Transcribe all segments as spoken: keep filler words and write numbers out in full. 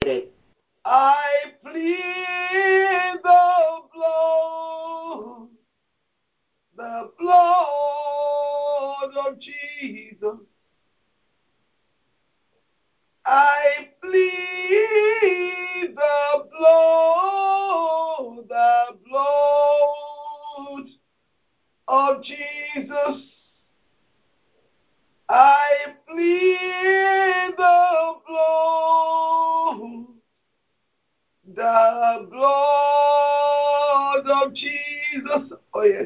I plead the blood, the blood of Jesus. I plead the blood, the blood of Jesus. I plead the blood, the blood of Jesus. Oh yes.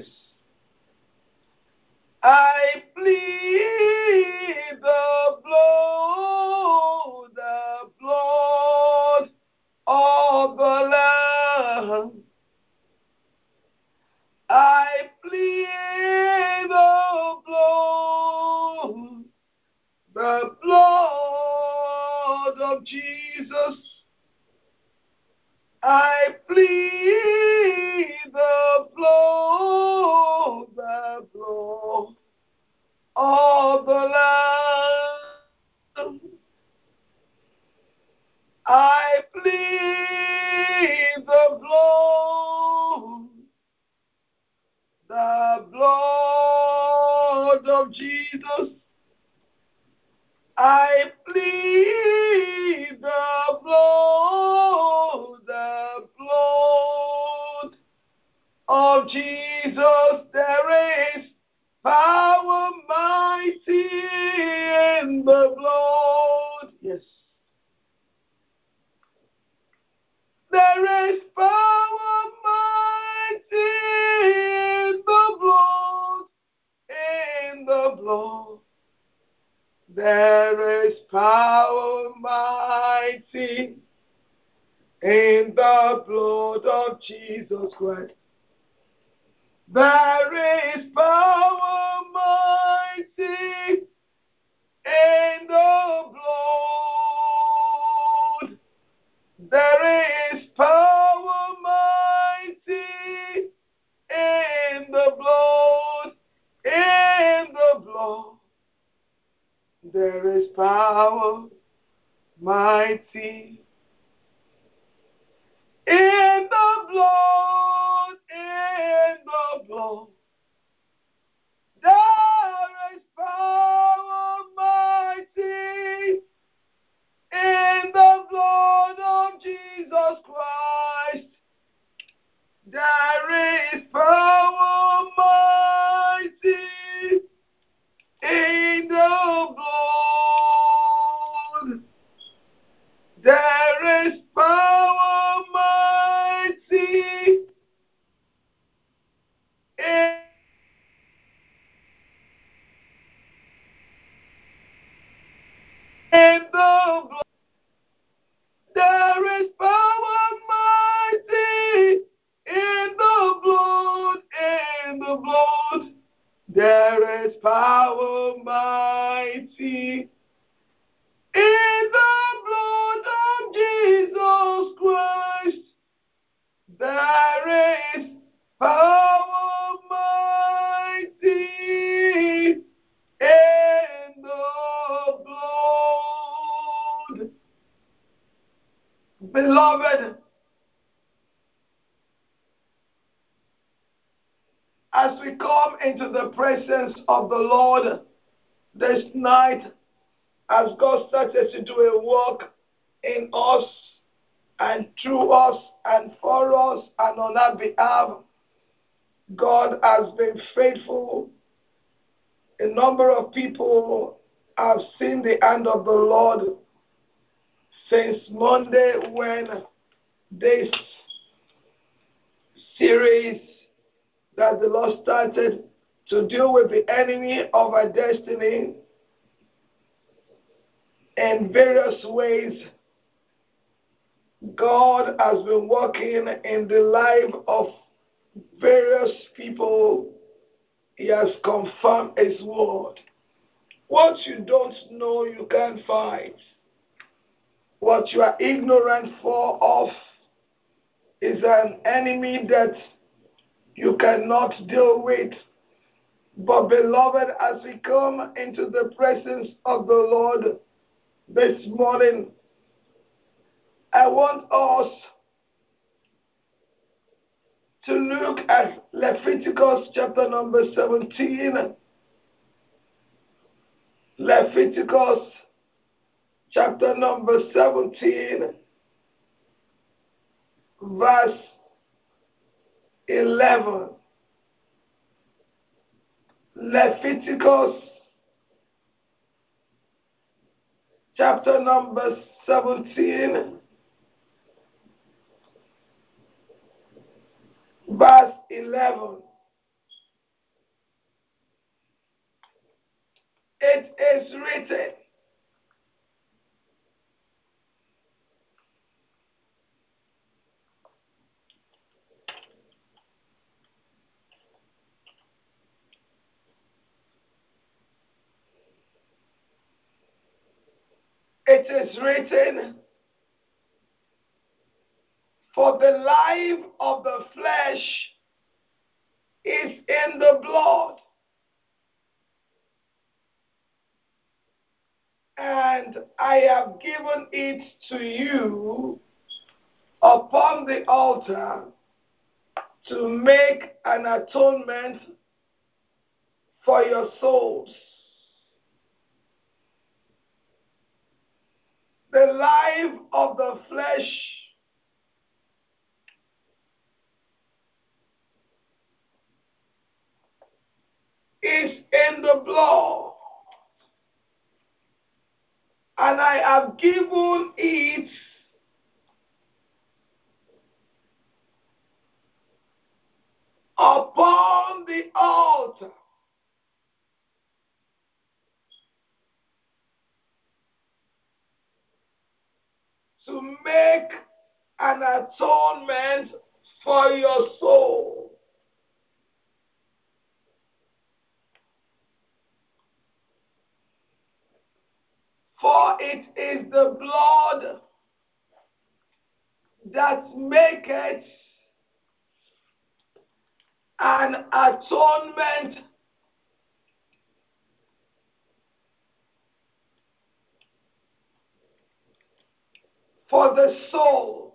I plead the blood, the blood of the Lamb. I plead the blood, the blood of Jesus. I plead the blood, the blood of the Lamb. I plead the blood, the blood of Jesus. I plead the blood, the blood of Jesus. There is power mighty in the blood. Yes. There is power mighty in the blood, in the blood. There is power mighty in the blood of Jesus Christ. There is power mighty in the blood. There is power mighty in the blood, in the blood. There is power mighty in the blood, in the blood. There is power mighty in the blood of Jesus Christ. There is power mighty in the blood. There is power mighty in the blood. There is power mighty in the blood, in the blood. There is power mighty in the blood of Jesus Christ. There is power mighty in the blood. Beloved, as we come into the presence of the Lord this night, as God started to do a work in us and through us and for us and on our behalf, God has been faithful. A number of people have seen the hand of the Lord since Monday when this series that the Lord started to deal with the enemy of our destiny in various ways. God has been working in the life of various people. He has confirmed His word. What you don't know, you can't fight. What you are ignorant for of is an enemy that you cannot deal with. But beloved, as we come into the presence of the Lord this morning, want us to look at Leviticus chapter number seventeen. Leviticus chapter number seventeen, verse eleven. Leviticus chapter number seventeen, verse eleven. It is written, it is written, for the life of the flesh is in the blood, and I have given it to you upon the altar to make an atonement for your souls. The life of the flesh is in the blood, and I have given it upon the altar to make an atonement for your soul. For it is the blood that maketh an atonement for the soul.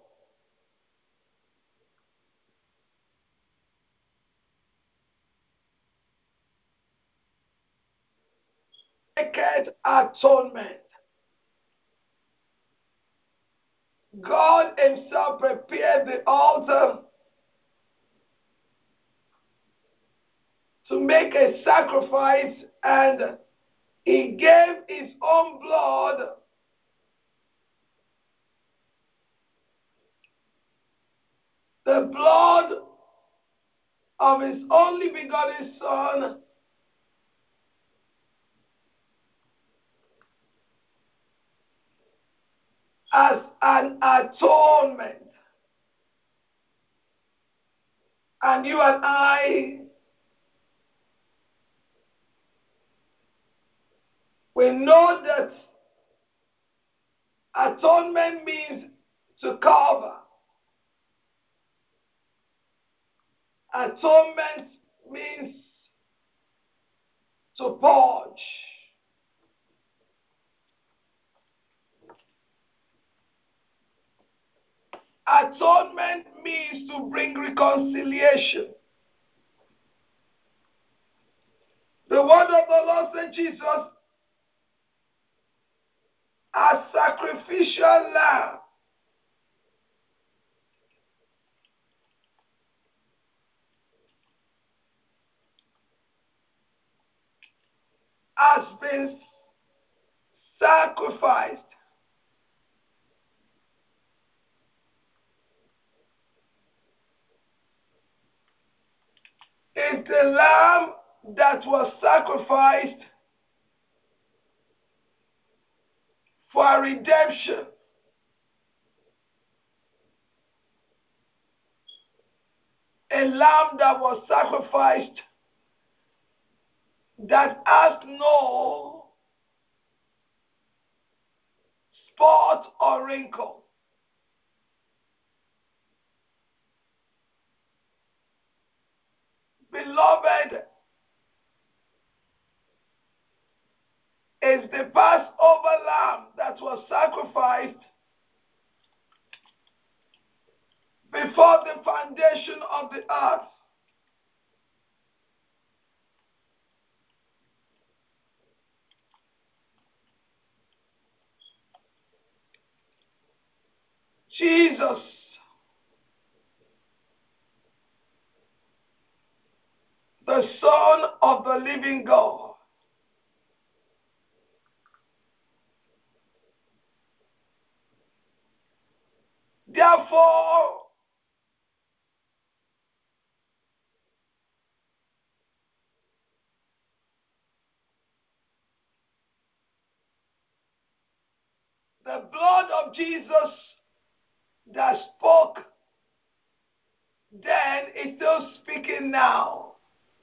Maketh atonement. God himself prepared the altar to make a sacrifice, and he gave his own blood the blood of his only begotten Son as an atonement. And you and I, we know that atonement means to cover. Atonement means to purge. Atonement means to bring reconciliation. The word of the Lord said Jesus, as sacrificial lamb, has been sacrificed. Is the lamb that was sacrificed for redemption. A lamb that was sacrificed that has no spot or wrinkle. Beloved, is the Passover lamb that was sacrificed before the foundation of the earth. Jesus, the Son of the living God. Therefore, the blood of Jesus that spoke then is still speaking now.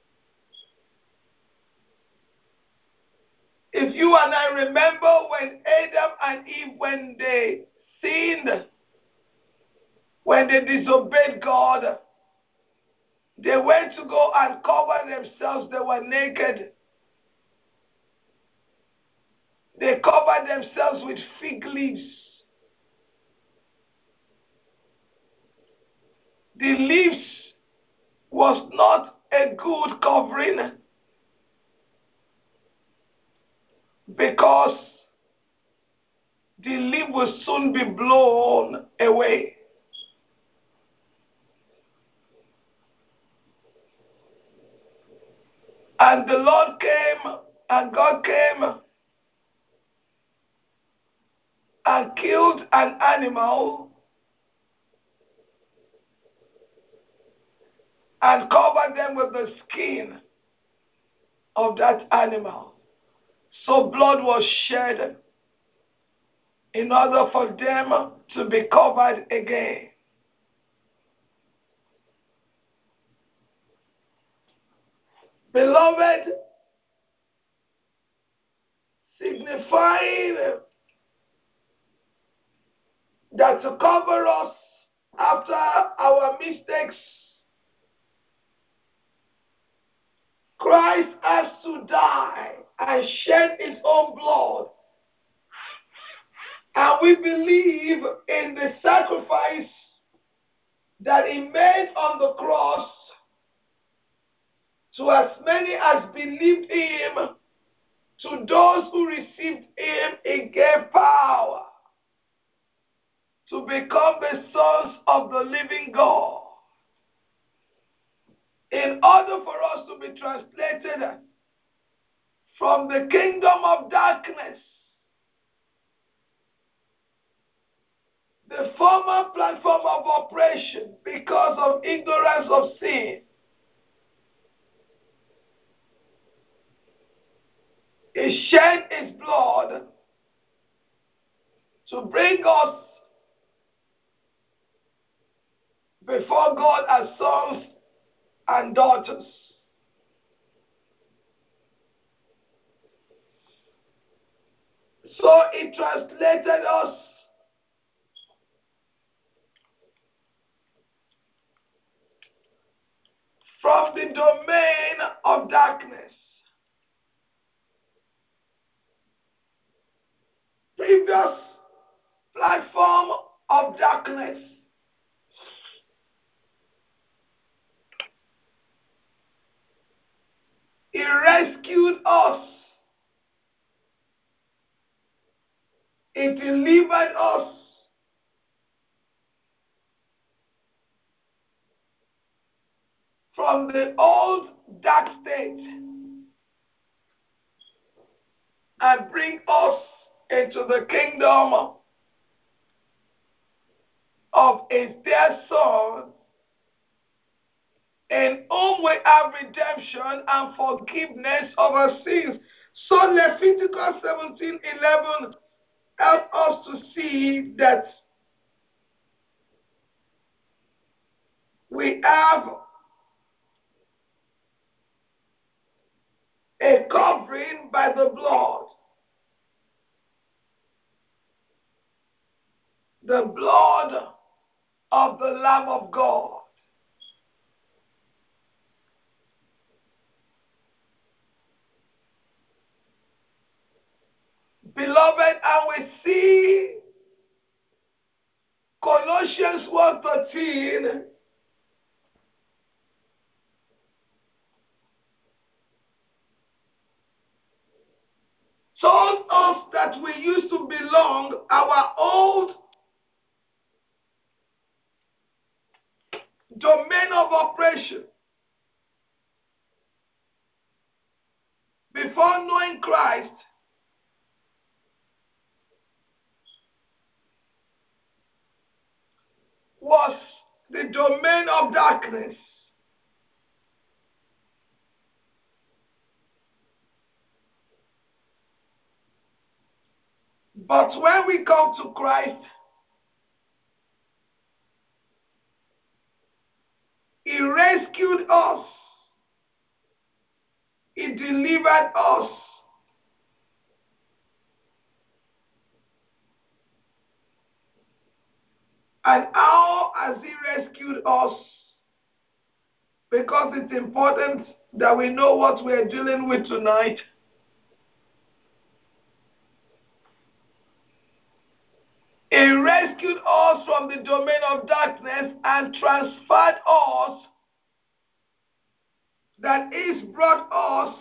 If you and I remember when Adam and Eve, when they sinned, when they disobeyed God, they went to go and cover themselves. They were naked. They covered themselves with fig leaves. The leaves was not a good covering because the leaf will soon be blown away. And the Lord came, and God came and killed an animal and covered them with the skin of that animal. So blood was shed in order for them to be covered again. Beloved, signifying that to cover us after our mistakes, Christ has to die and shed his own blood. And we believe in the sacrifice that he made on the cross. To as many as believed him, to those who received him, he gave power to become the sons of the living God. In order for us to be translated from the kingdom of darkness, the former platform of operation because of ignorance of sin, he shed his blood to bring us before God as sons and daughters. So he translated us from the domain of darkness. Previous platform of darkness. He rescued us. He delivered us from the old dark state and bring us into the kingdom of his dear Son, in whom we have redemption and forgiveness of our sins. So Leviticus seventeen eleven helps us to see that we have a covering by the blood. The blood of the Lamb of God. Beloved, and we see Colossians one thirteen told us that we used to belong our old domain of operation before knowing Christ was the domain of darkness. But when we come to Christ, He rescued us. He delivered us. And how has He rescued us? Because it's important that we know what we're dealing with tonight. He rescued us from the domain of darkness and transferred us, that is, brought us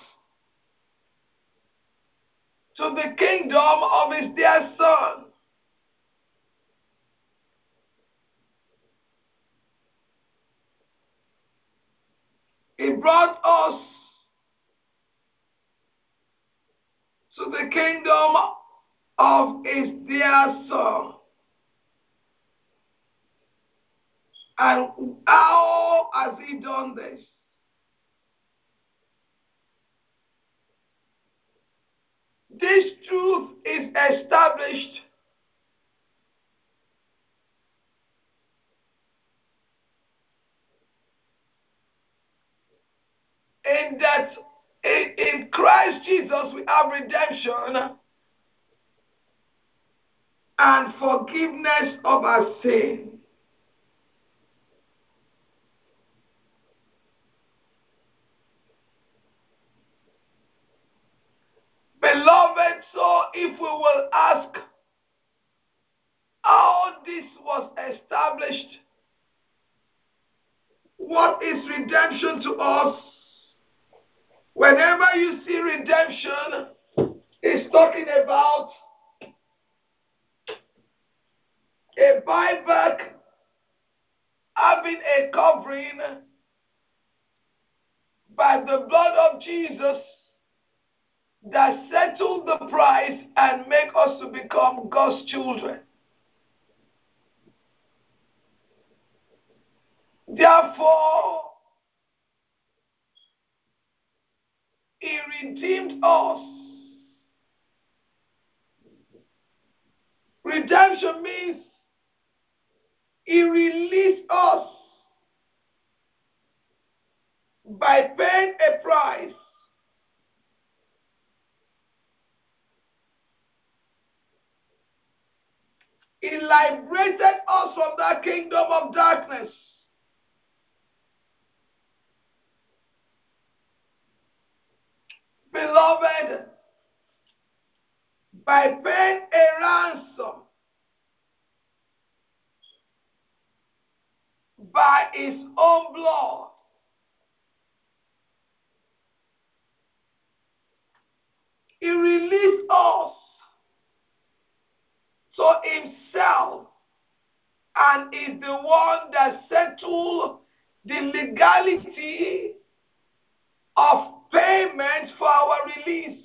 to the kingdom of His dear Son. He brought us to the kingdom of His dear Son. And how has He done this? This truth is established in that in, in Christ Jesus we have redemption and forgiveness of our sin. Beloved, so if we will ask how this was established, what is redemption to us? Whenever you see redemption, it's talking about a buyback having a covering by the blood of Jesus that settled the price and make us to become God's children. Therefore, He redeemed us. Redemption means He released us by paying a price. He liberated us from that kingdom of darkness. Beloved, by paying a ransom by His own blood, He released us to Himself and is the one that settled the legality of payment for our release.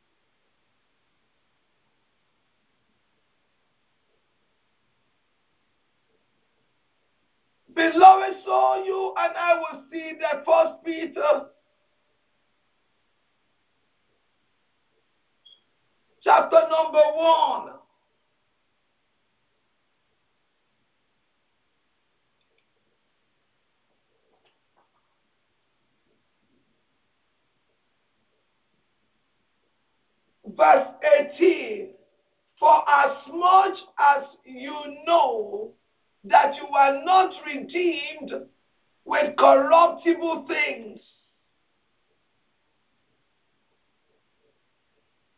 Beloved, so you and I will see that First Peter chapter number one. Verse eighteen. For as much as you know that you are not redeemed with corruptible things,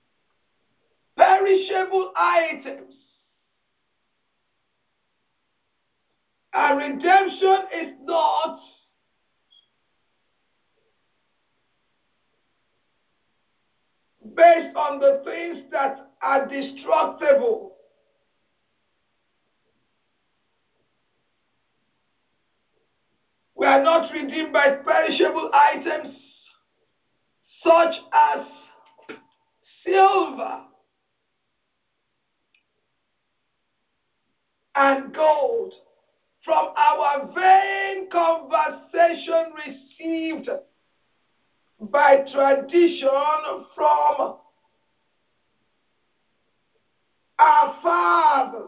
perishable items, And redemption is not based on the things that are destructible. We are not redeemed by perishable items such as silver and gold from our vain conversation received by tradition from our fathers.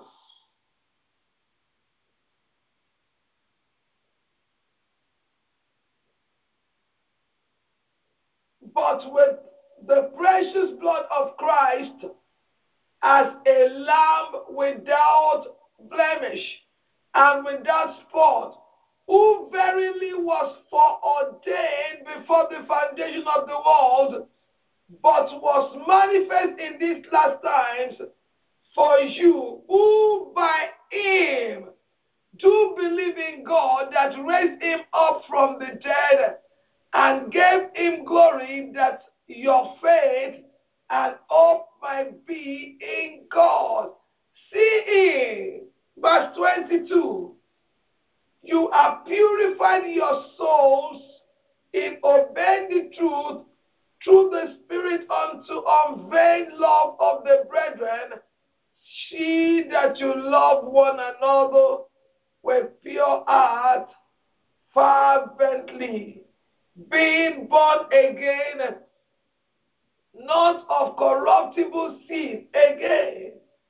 But with the precious blood of Christ as a lamb without blemish and without spot, who verily was foreordained before the foundation of the world, but was manifest in these last times for you, who by him do believe in God that raised him up from the dead and gave him glory, that your faith and hope might be in God. See in verse twenty-two, you are purifying your souls in obeying the truth through the Spirit unto unvain love of the brethren. See that you love one another with pure heart fervently, being born again, not of corruptible seed again,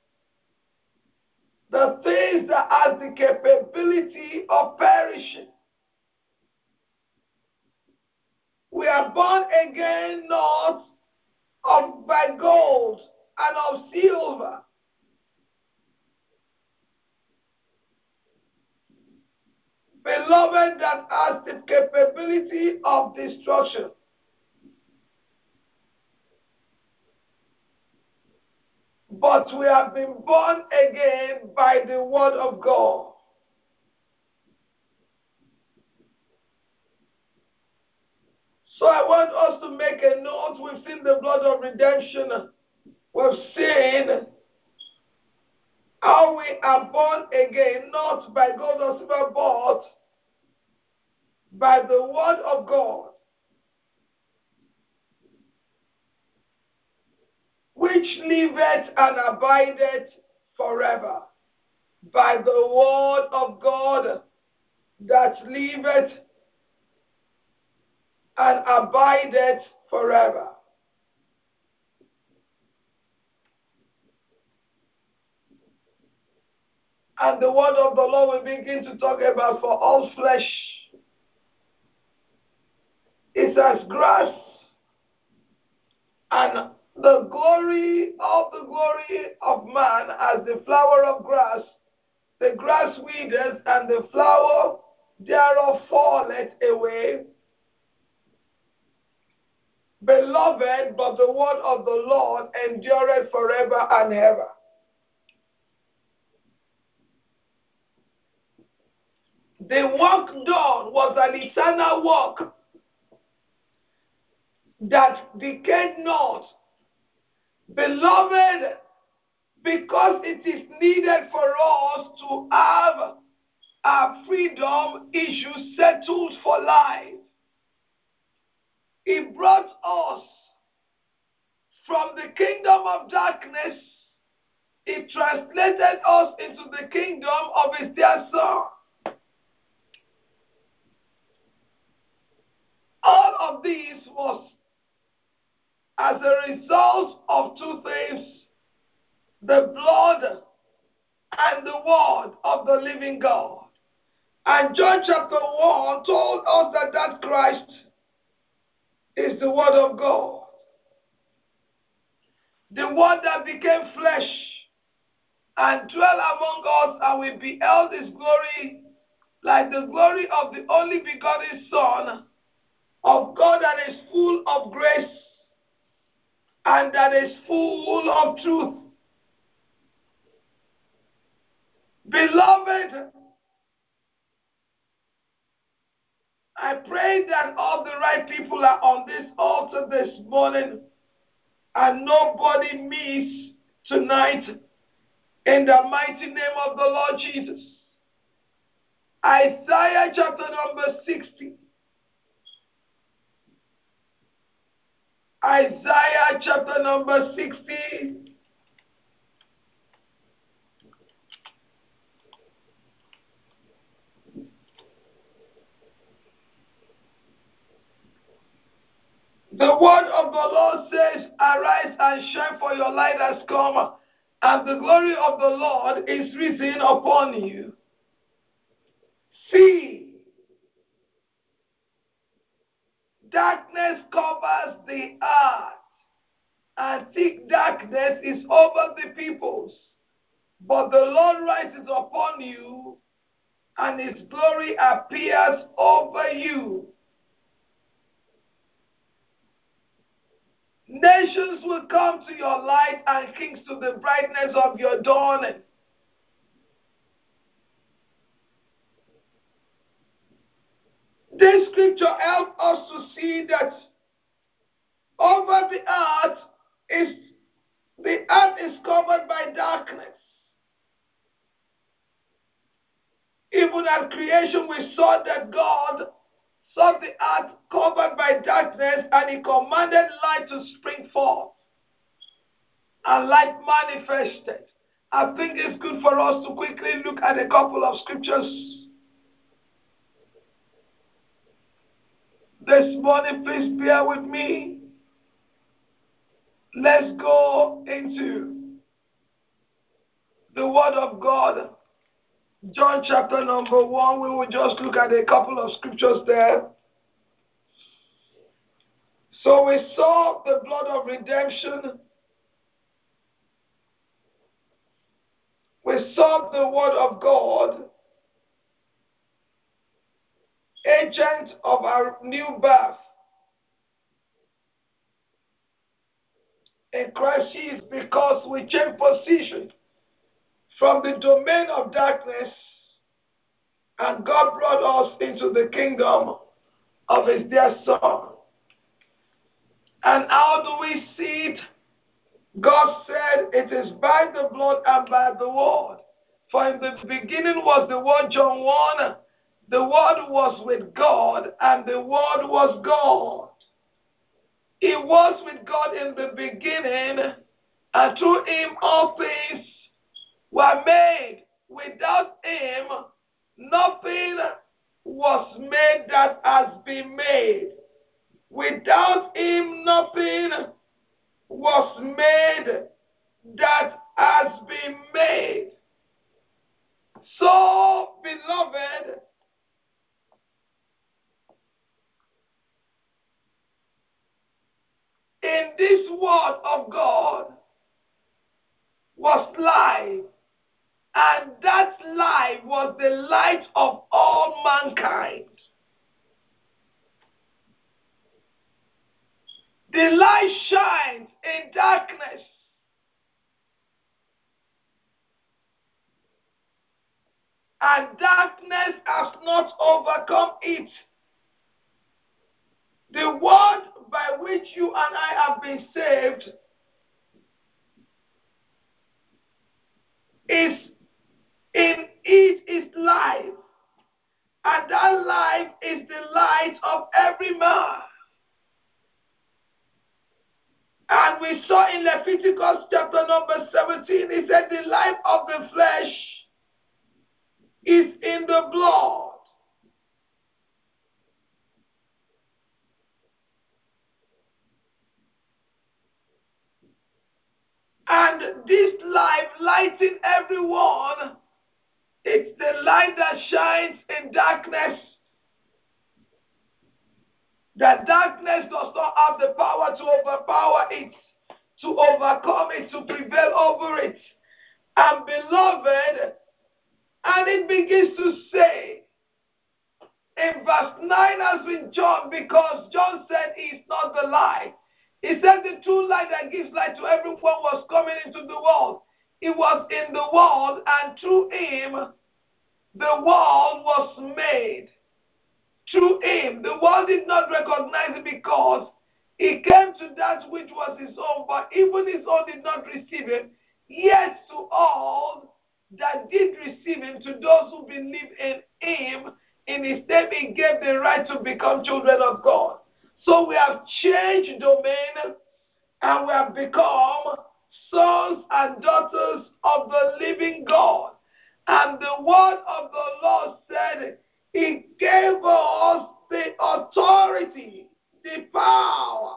the things that has the capability of perishing. We are born again not of by gold and of silver, beloved, that has the capability of destruction, but we have been born again by the word of God. So I want us to make a note. We've seen the blood of redemption. We've seen how we are born again, not by gold or silver, but by the word of God, which liveth and abideth forever. By the word of God that liveth and abideth forever. And the word of the Lord will begin to talk about for all flesh is as grass, and the glory of the glory of man as the flower of grass. The grass withers, and the flower thereof falleth away. Beloved, but the word of the Lord endureth forever and ever. The work done was an eternal work that decayed not. Beloved, because it is needed for us to have our freedom issue settled for life, He brought us from the kingdom of darkness. He translated us into the kingdom of His dear Son. All of this was as a result of two things: the blood and the word of the living God. And John chapter one told us that that Christ is the word of God, the word that became flesh and dwelt among us, and we beheld His glory like the glory of the only begotten Son of God, that is full of grace and that is full of truth. Beloved, right people are on this altar this morning, and nobody miss tonight in the mighty name of the Lord Jesus. Isaiah chapter number sixty. Isaiah chapter number sixty. The word of the Lord says, arise and shine, for your light has come, and the glory of the Lord is risen upon you. See, darkness covers the earth, and thick darkness is over the peoples. But the Lord rises upon you, and his glory appears over you. Nations will come to your light, and kings to the brightness of your dawning. This scripture helps us to see that over the earth is the earth is covered by darkness. Even at creation, we saw that God saw the earth covered by darkness, and he commanded light to spring forth, and light manifested. I think it's good for us to quickly look at a couple of scriptures this morning. Please bear with me. Let's go into the Word of God. John chapter number one, we will just look at a couple of scriptures there. So we saw the blood of redemption. We saw the Word of God, agent of our new birth in Christ Jesus, because we change position from the domain of darkness, and God brought us into the kingdom of his dear Son. And how do we see it? God said it is by the blood and by the word. For in the beginning was the word, John one. The word was with God, and the word was God. He was with God in the beginning, and through him all things were made. Without him, nothing was made that has been made. Without him, nothing was made that has been made. So, beloved, in this word of God was life, and that life was the light of all mankind. The light shines in darkness, and darkness has not overcome it. The word by which you and I have been saved is in it is life, and that life is the light of every man. And we saw in Leviticus chapter number seventeen, he said the life of the flesh is in the blood. And this life lighting everyone, it's the light that shines in darkness. That darkness does not have the power to overpower it, to overcome it, to prevail over it. And beloved, and it begins to say, in verse nine has been John, because John said he is not the light. He said the true light that gives light to everyone was coming into the world. He was in the world, and through him the world was made. through him. The world did not recognize him because he came to that which was his own, but even his own did not receive him. Yet to all that did receive him, to those who believe in him, in his name, he gave the right to become children of God. So we have changed domain and we have become sons and daughters of the living God. And the word of the Lord said, he gave us the authority, the power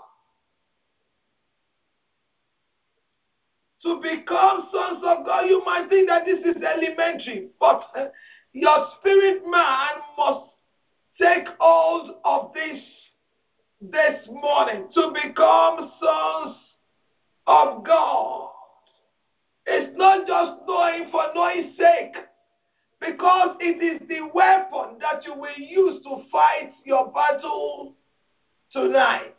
to become sons of God. You might think that this is elementary, but your spirit man must take hold of this this morning to become sons of God. It's not just knowing for knowing sake, because it is the weapon that you will use to fight your battle tonight.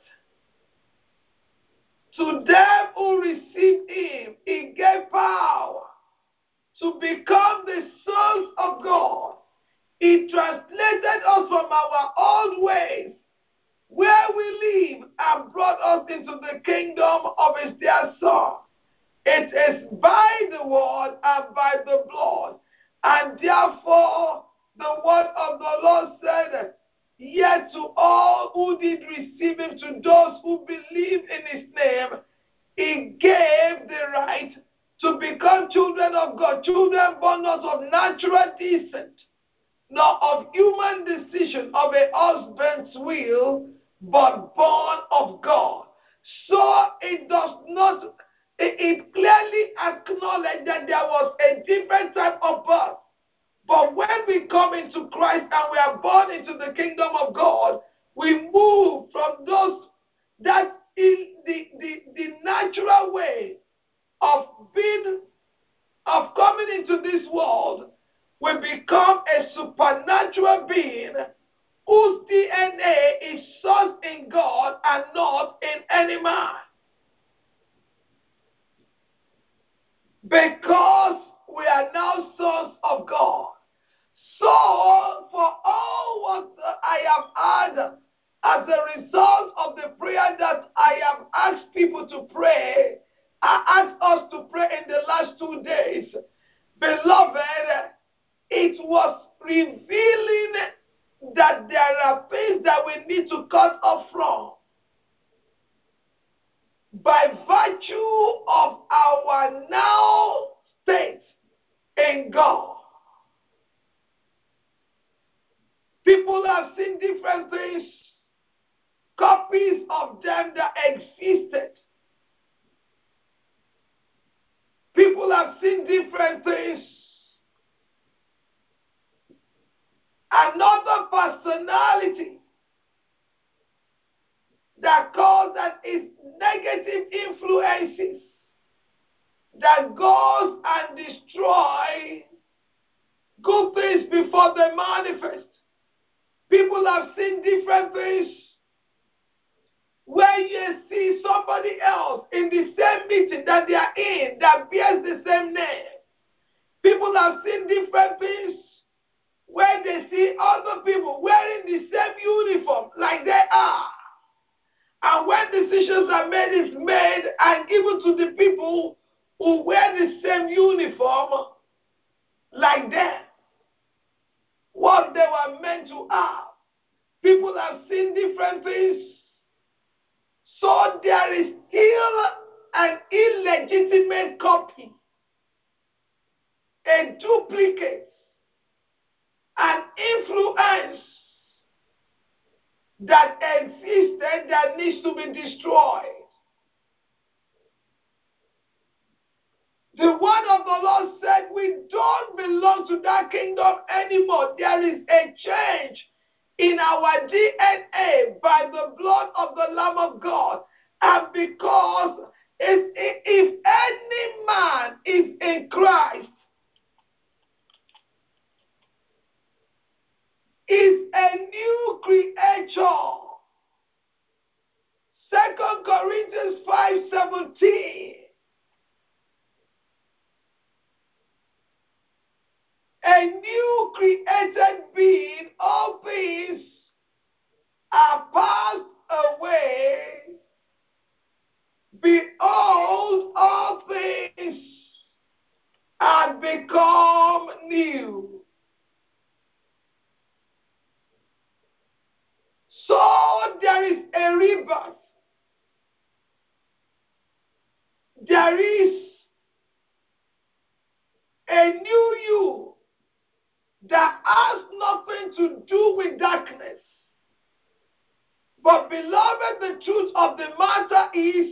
To them who received him, he gave power to become the sons of God. He translated us from our old ways, where we live, and brought us into the kingdom of his dear Son. It is by the word and by the blood. And therefore, the word of the Lord said, yet to all who did receive him, to those who believe in his name, he gave the right to become children of God, children born not of natural descent, nor of human decision of a husband's will, but born of God. So it does not, it, it clearly acknowledged that there was a different type of birth. But when we come into Christ and we are born into the kingdom of God, we move from those, that in the, the, the natural way of being, of coming into this world, we become a supernatural being whose D N A is sourced in God and not in any man. Because we are now sons of God. So, for all what I have had as a result of the prayer that I have asked people to pray, I asked us to pray in the last two days, beloved, it was revealing that there are things that we need to cut off from by virtue of our now state in God. People have seen different things, copies of them that existed. People have seen different things. Another personality that calls that is negative influences that goes and destroy good things before they manifest. People have seen different things where you see somebody else in the same meeting that they are in that bears the same name. People have seen different things where they see other people wearing the same uniform like they are. And when decisions are made, it's made and given to the people who wear the same uniform like them, what they were meant to have. People have seen different things. So there is still an illegitimate copy, a duplicate, an influence that existed that needs to be destroyed. The word of the Lord said we don't belong to that kingdom anymore. There is a change in our D N A by the blood of the Lamb of God. And because if, if any man is in Christ, is a new creature. Second Corinthians five seventeen. A new created being, all things there is a rebirth. There is a new you that has nothing to do with darkness. But beloved, the truth of the matter is,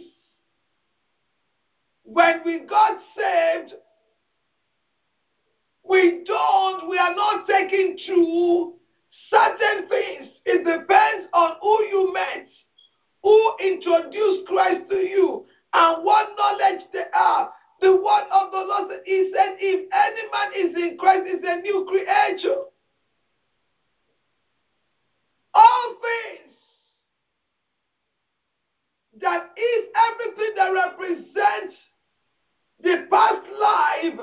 when we got saved, we don't, we are not taking through certain things. It depends on who you met, who introduced Christ to you, and what knowledge they are. The word of the Lord, he said, if any man is in Christ, is a new creature. All things, that is everything that represents the past life,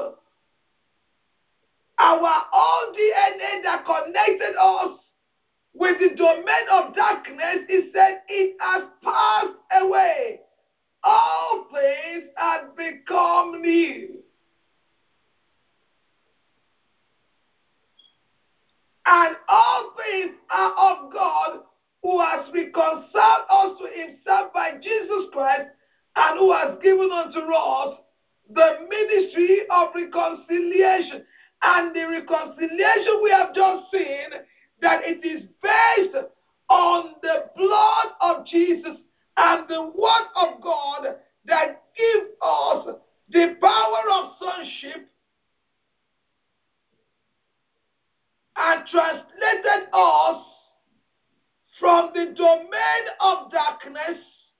our own D N A that connected us with the domain of darkness, he said, it has passed away. All things have become new. And all things are of God, who has reconciled us to himself by Jesus Christ, and who has given unto us the ministry of reconciliation. And the reconciliation we have just seen, that it is based on the blood of Jesus and the word of God that gives us the power of sonship and translated us from the domain of darkness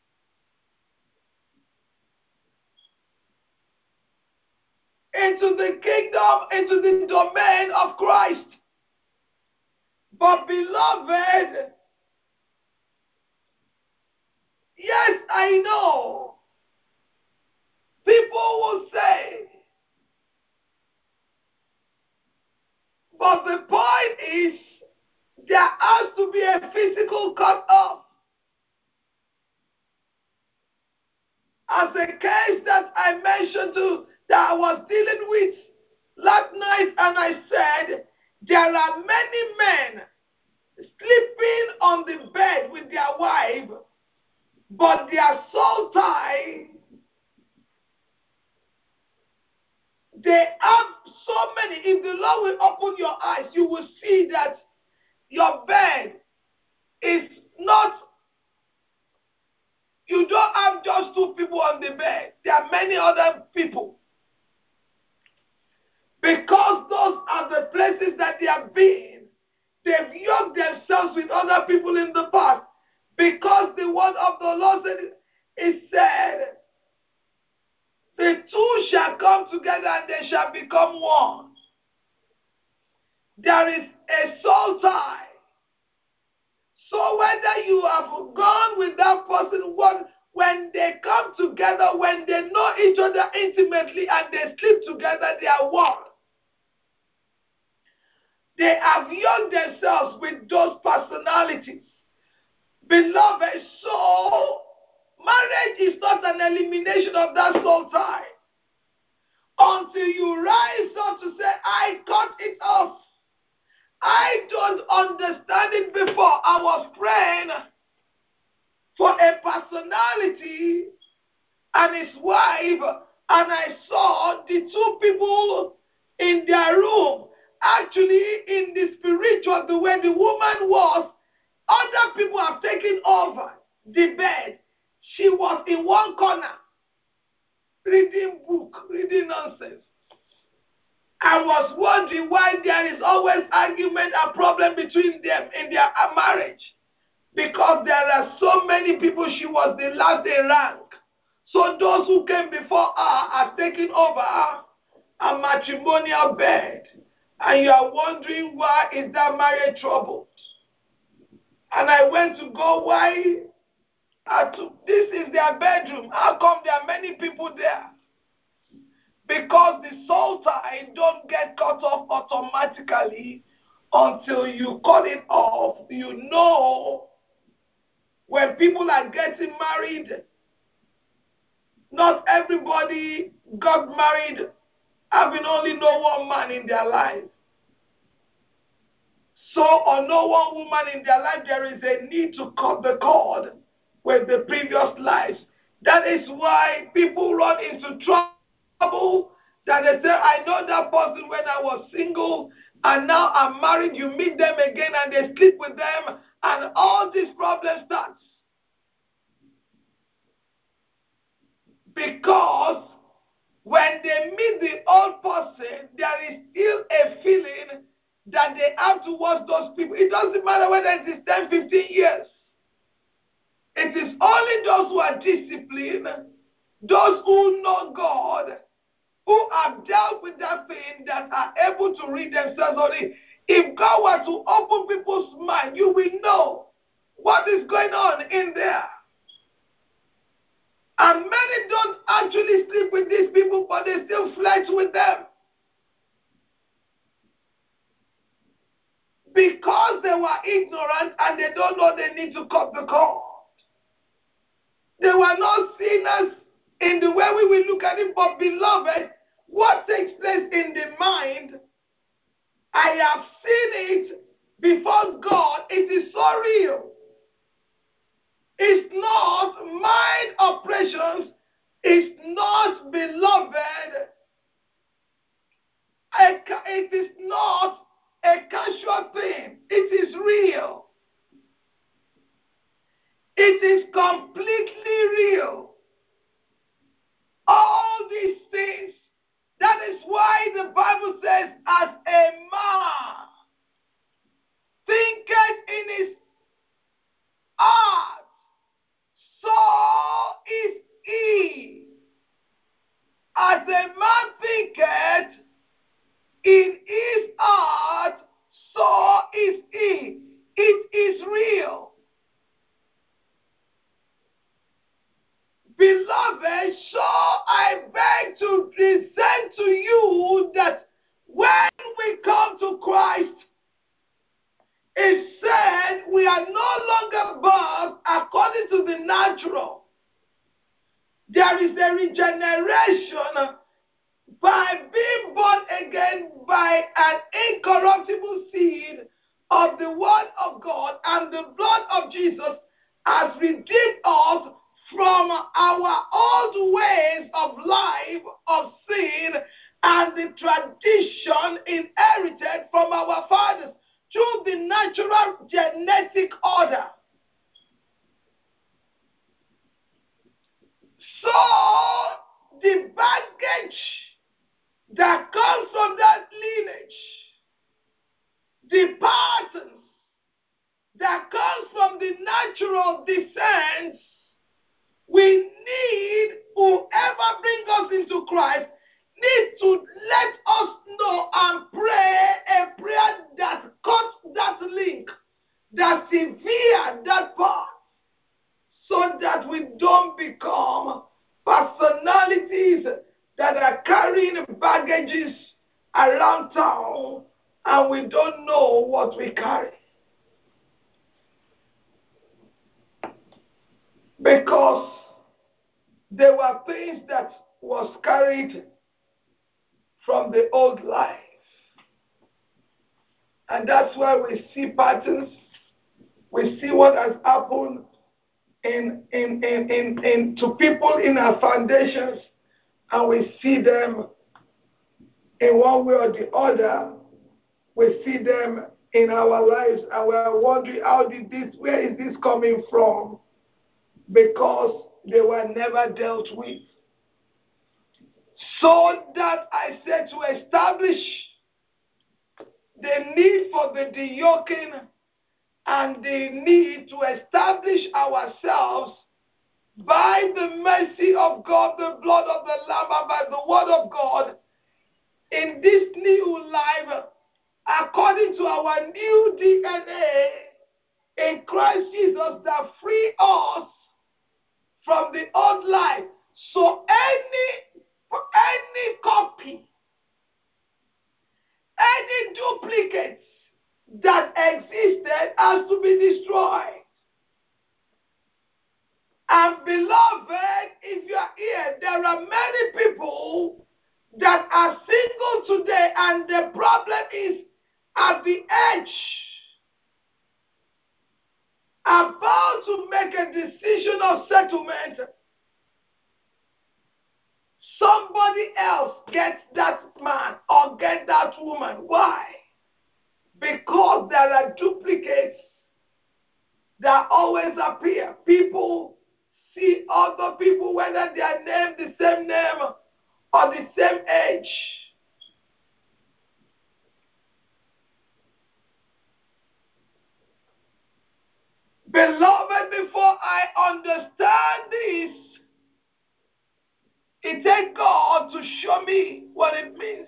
into the kingdom, into the domain of Christ. But beloved, yes, I know, people will say, but the point is, there has to be a physical cut-off. As a case that I mentioned to, that I was dealing with last night, and I said, there are many men sleeping on the bed with their wife, but their soul tie, they have so many. If the Lord will open your eyes, you will see that your bed is not, you don't have just two people on the bed. There are many other people. Because those are the places that they have been. They've yoked themselves with other people in the past. Because the word of the Lord said, it said, the two shall come together and they shall become one. There is a soul tie. So whether you have gone with that person, when they come together, when they know each other intimately and they sleep together, they are one. They have yoked themselves with those personalities. Beloved, so marriage is not an elimination of that soul tie. Until you rise up to say, I cut it off. I don't understand it before. I was praying for a personality and his wife, and I saw the two people in their room. Actually, in the spiritual, the way the woman was, other people have taken over the bed. She was in one corner, reading book, reading nonsense. I was wondering why there is always argument and problem between them in their marriage. Because there are so many people, she was the last in rank. So those who came before her are taking over a matrimonial bed. And you are wondering, why is that marriage troubled? And I went to go, why? I took, this is their bedroom. How come there are many people there? Because the soul tie don't get cut off automatically until you cut it off. You know, when people are getting married, not everybody got married having only know one man in their life. So or no one woman in their life, there is a need to cut the cord with the previous lives. That is why people run into trouble, that they say, I know that person when I was single, and now I'm married. You meet them again and they sleep with them, and all these problems start. Because when they meet the old person, there is still a feeling that they have towards those people. It doesn't matter whether it is ten, fifteen years. It is only those who are disciplined, those who know God, who have dealt with that thing, that are able to read themselves on it. If God were to open people's mind, you will know what is going on in there. And many don't actually sleep with these people, but they still flirt with them. Because they were ignorant and they don't know they need to cut the cord. They were not sinners in the way we will look at it, but beloved, what takes place in the mind, I have seen it before God. It is so real. It's not mind operations. It's not, beloved, a, it is not a casual thing. It is real. It is completely real. All these things. That is why the Bible says, as a man thinketh in his heart, so is he. As a man thinketh in his heart, so is he. It is real. Beloved, so I beg to present to you that when we come to Christ, it said we are no longer born according to the natural. There is a regeneration by being born again by an incorruptible seed of the Word of God, and the blood of Jesus has redeemed us from our old ways of life, of sin, and the tradition inherited from our fathers through the natural genetic order. So, the baggage that comes from that lineage, the patterns that comes from the natural descent, we need, whoever brings us into Christ, need to let us know and pray a prayer that cuts that link, that severes that part, so that we don't become personalities that are carrying baggages around town and we don't know what we carry. Because there were things that was carried from the old life. And that's why we see patterns. We see what has happened in, in, in, in, in to people in our foundations, and we see them in one way or the other. We see them in our lives, and we are wondering, how did this, where is this coming from? Because they were never dealt with. So that I said, to establish the need for the deyoking and the need to establish ourselves by the mercy of God, the blood of the Lamb, and by the word of God, in this new life, according to our new D N A in Christ Jesus, that free us from the old life. So any, any copy, any duplicate that existed has to be destroyed. And beloved, if you are here, there are many people that are single today, and the problem is at the edge. about to make a decision of settlement, somebody else gets that man or get that woman. Why? Because there are duplicates that always appear. People see other people, whether they are named the same name or the same age. Beloved, before I understand this, it takes God to show me what it means.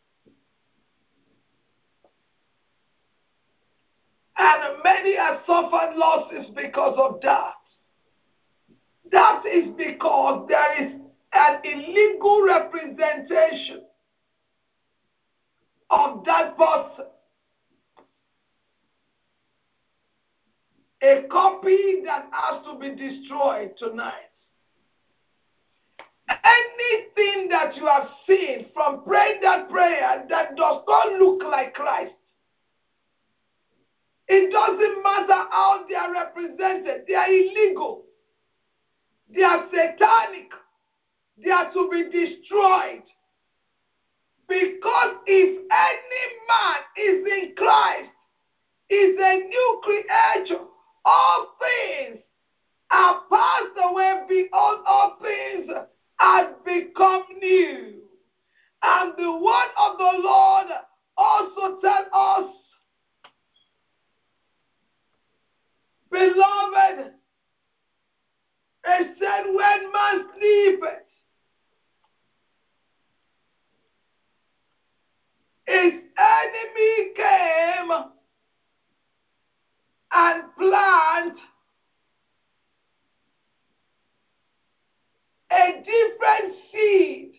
And many have suffered losses because of that. That is because there is an illegal representation of that person. A copy that has to be destroyed tonight. Anything that you have seen from praying that prayer that does not look like Christ, it doesn't matter how they are represented. They are illegal. They are satanic. They are to be destroyed. Because if any man is in Christ, is a new creature, all things are passed away, behold, all things have become new. And the word of the Lord also tells us, beloved, it said, when man sleepeth, his enemy came and plant a different seed.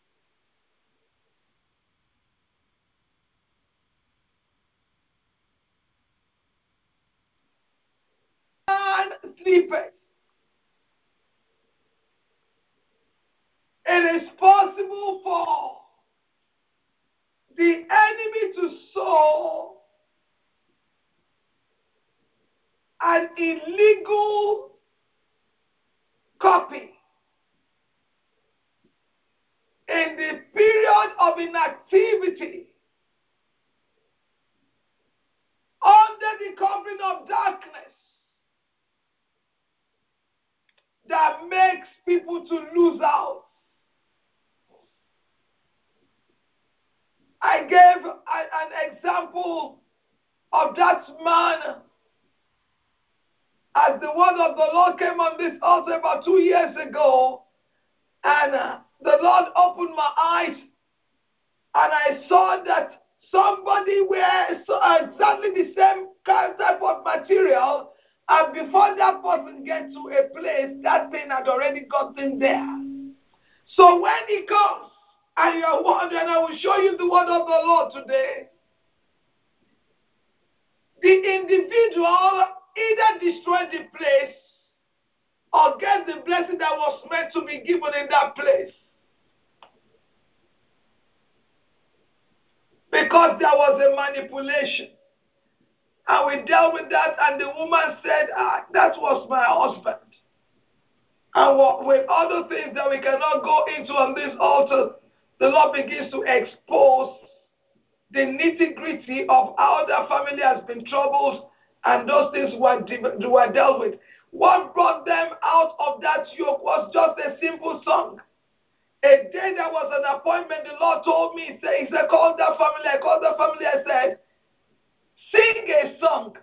Man sleepeth. It is possible for the enemy to sow an illegal copy in the period of inactivity under the covering of darkness that makes people to lose out. I gave a, an example of that man as the word of the Lord came on this altar about two years ago, and uh, the Lord opened my eyes, and I saw that somebody wears exactly the same type of material, and before that person gets to a place, that thing had already gotten there. So when he comes, and you are wondering, I will show you the word of the Lord today. The individual either destroyed the place or get the blessing that was meant to be given in that place. Because there was a manipulation. And we dealt with that, and the woman said, ah, that was my husband. And with other things that we cannot go into on this altar, the Lord begins to expose the nitty-gritty of how that family has been troubled, and those things were, were dealt with. What brought them out of that yoke was just a simple song. A day there was an appointment, the Lord told me, he said, he said, call that family. I called that family, I said, sing a song.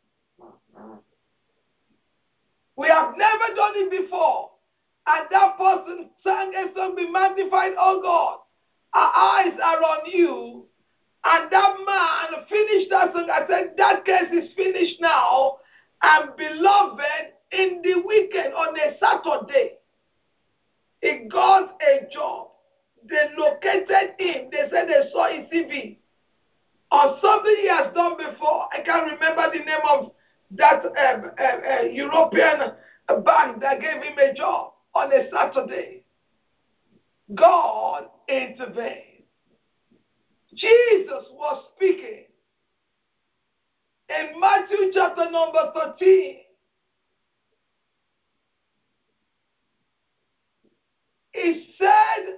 We have never done it before. And that person sang a song, be magnified, oh God. Our eyes are on you. And that man finished that song. I said, that case is finished now. And beloved, in the weekend, on a Saturday, he got a job. They located him. They said they saw his C V on something he has done before. I can't remember the name of that uh, uh, uh, European bank that gave him a job on a Saturday. God intervened. Jesus was speaking in Matthew chapter number thirteen. he said,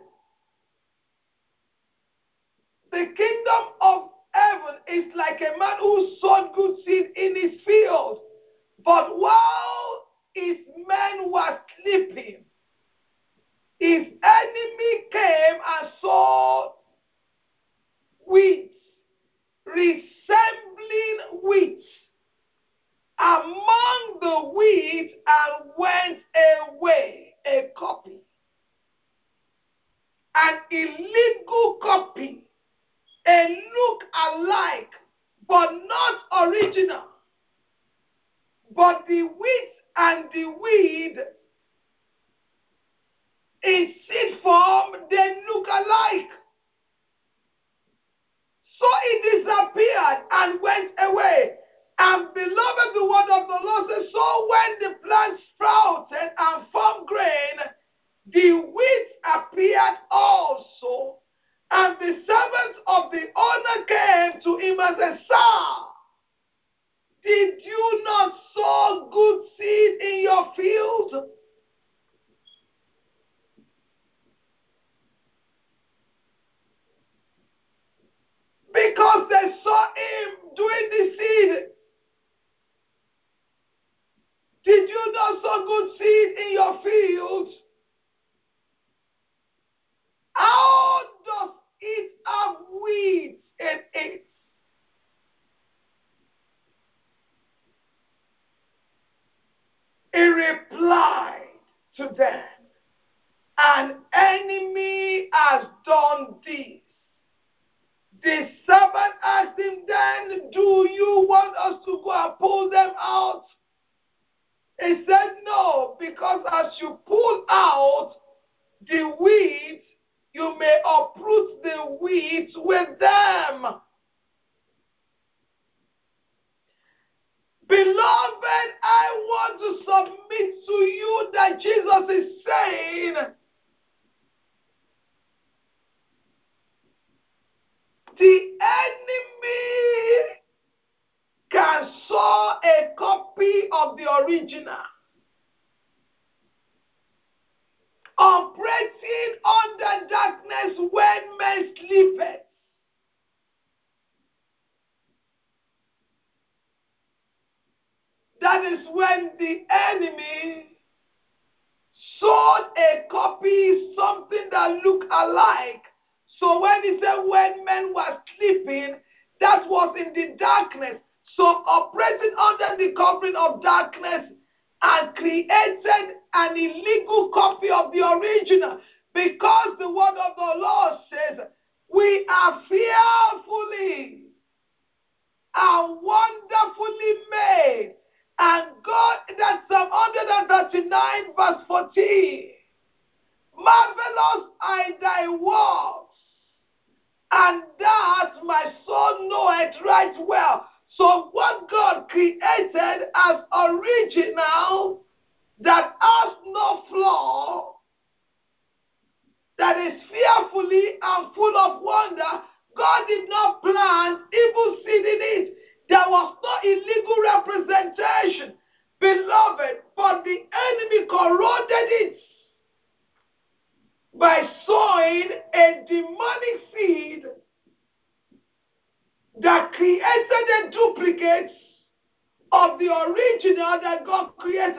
the kingdom of heaven is like a man who sowed good seed in his field. But while his men were sleeping, his enemy came and sowed wheat, resembling wheat, among the wheat, and went away, a copy, an illegal copy, a look alike, but not original. But the wheat and the weed in seed form, they look alike. So it disappeared and went away. And beloved, the word of the Lord says, so when the plant sprouted and formed grain, the wheat appeared also. And the servants of the owner came to him and said, Sir, did you not sow good seed in your field? Because they saw him doing the seed. Did you not sow good seed in your field? How does it have weeds in it? He replied to them, an enemy has done this. The servant asked him then, do you want us to go and pull them out? He said, no, because as you pull out the weeds, you may uproot the weeds with them. Beloved, I want to submit to you that Jesus is saying, the enemy can sow a copy of the original, operating under darkness when men sleepeth. That is when the enemy sowed a copy, something that looked alike. So when he said when men were sleeping, that was in the darkness. So operating under the covering of darkness and created an illegal copy of the original. Because the word of the Lord says, we are fearfully and wonderfully made. And God, that's Psalm one thirty-nine verse fourteen. Marvelous are thy works, and that my soul knoweth right well. So what God created as original, that has no flaw, that is fearfully and full of wonder, God did not plant evil seed in it. There was no illegal representation, beloved, but the enemy corroded it by sowing a demonic seed that created a duplicate of the original that God created.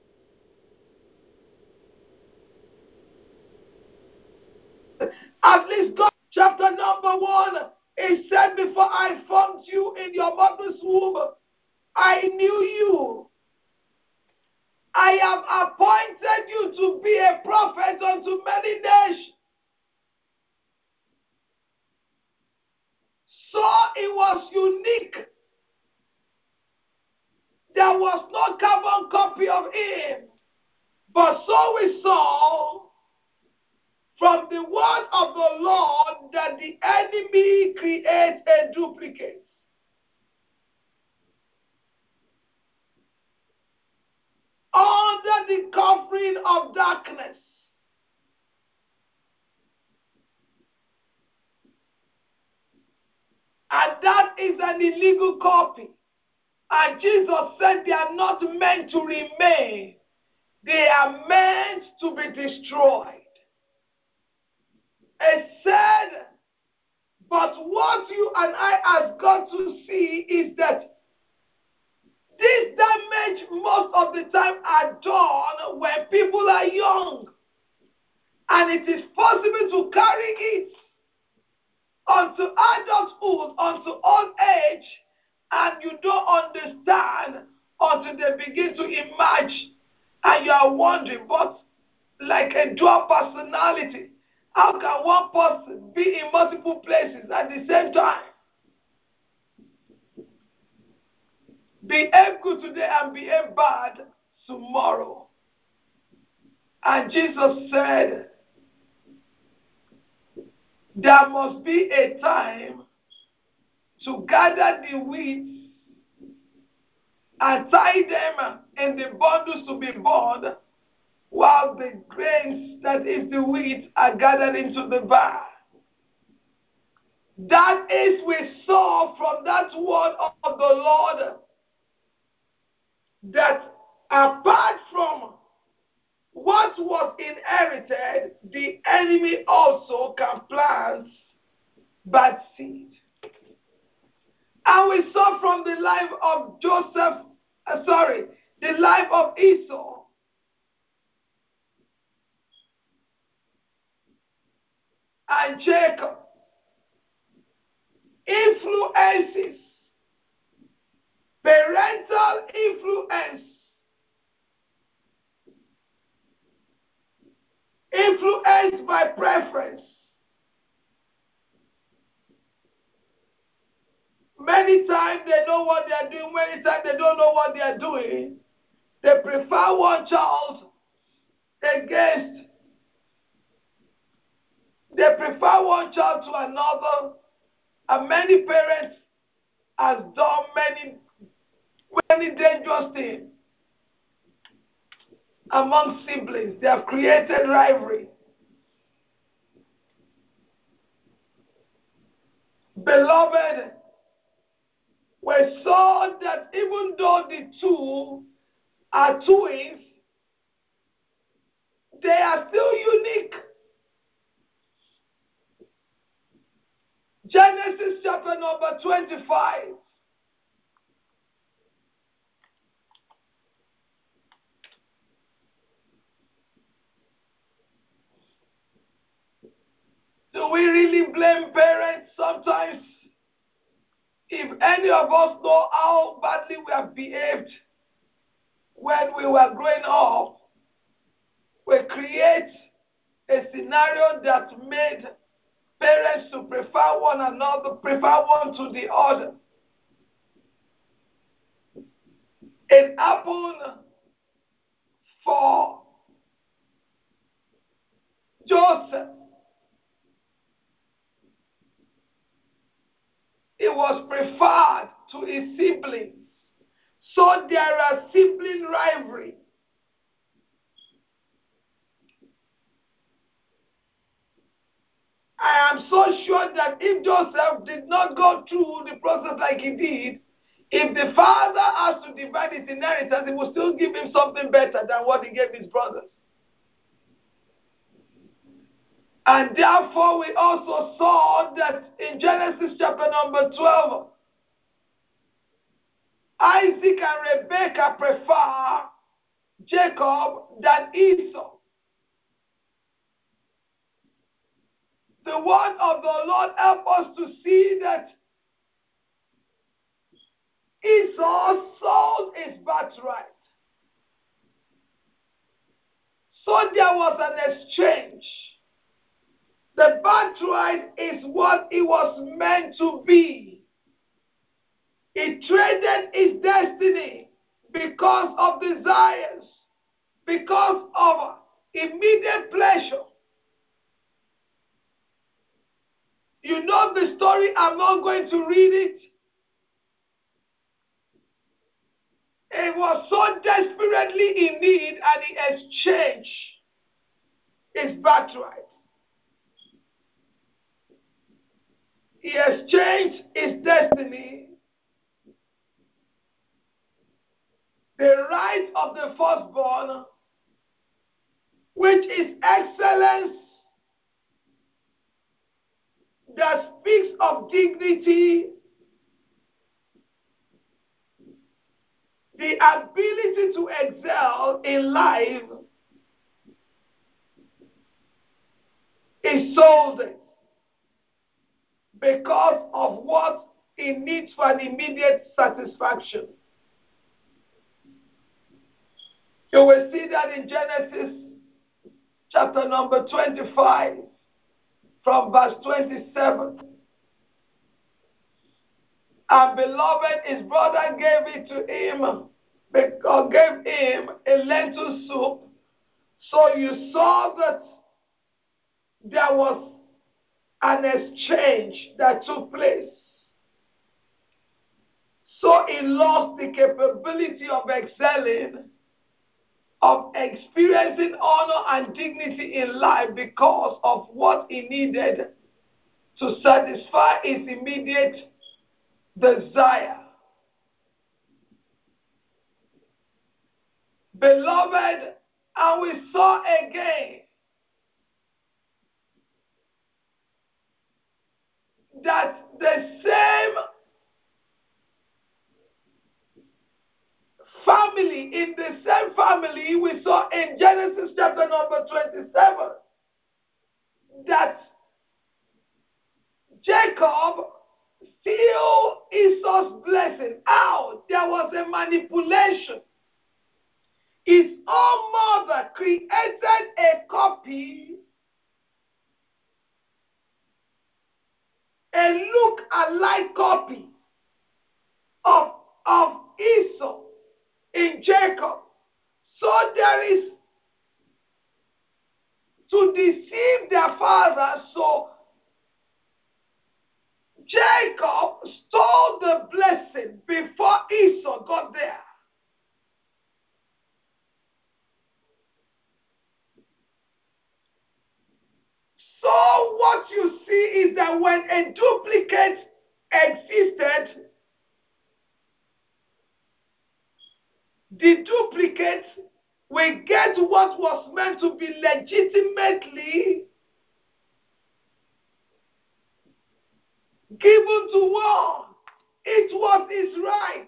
At least God, chapter number one, it said, before I formed you in your mother's womb, I knew you. I have appointed you to be a prophet unto many nations. So it was unique. There was no carbon copy of him. But so we saw from the word of the Lord that the enemy creates a duplicate. Under the covering of darkness. And that is an illegal copy. And Jesus said they are not meant to remain. They are meant to be destroyed. It said, but what you and I have got to see is that this damage most of the time are done when people are young. And it is possible to carry it unto adulthood, unto old age, and you don't understand until they begin to emerge. And you are wondering, but like a dual personality, how can one person be in multiple places at the same time? Behave good today and behave bad tomorrow. And Jesus said, there must be a time to gather the wheat and tie them in the bundles to be burned, while the grains, that is the wheat, are gathered into the barn. That is, we saw from that word of the Lord that apart from what was inherited, the enemy also can plant bad seed. And we saw from the life of Joseph, uh, sorry, the life of Esau, and Jacob, influences, parental influence, influenced by preference. Many times they know what they are doing, many times they don't know what they are doing. They prefer one child against, they prefer one child to another, and many parents have done many, many dangerous things among siblings. They have created rivalry. Beloved, we saw that even though the two are twins, they are still unique. Genesis chapter number twenty-five. Do we really blame parents sometimes? If any of us know how badly we have behaved when we were growing up, we create a scenario that made parents to prefer one another, prefer one to the other. It happened for Joseph. He was preferred to his siblings. So there are sibling rivalry. I am so sure that if Joseph did not go through the process like he did, if the father has to divide his inheritance, he will still give him something better than what he gave his brothers. And therefore, we also saw that in Genesis chapter number twelve, Isaac and Rebekah prefer Jacob than Esau. The word of the Lord helps us to see that Esau sold his birthright. So there was an exchange. The birthright is what it was meant to be. He traded his destiny because of desires, because of immediate pleasure. You know the story, I'm not going to read it. He was so desperately in need and he exchanged his birthright. He exchanged his destiny, the right of the firstborn, which is excellence that speaks of dignity, the ability to excel in life, is sold because of what it needs for an immediate satisfaction. You will see that in Genesis chapter number twenty-five, from verse twenty-seven. And beloved, his brother gave it to him, or gave him a lentil soup. So you saw that there was an exchange that took place. So he lost the capability of excelling, of experiencing honor and dignity in life because of what he needed to satisfy his immediate desire. Beloved, and we saw again that the same family, in the same family, we saw in Genesis chapter number twenty-seven, that Jacob steal Esau's blessing. How? There was a manipulation. His own mother created a copy, a look-alike copy of, of Esau in Jacob. So there is to deceive their father. So Jacob stole the blessing before Esau got there. So what you see is that when a duplicate existed, the duplicate will get what was meant to be legitimately given to one. It was his right.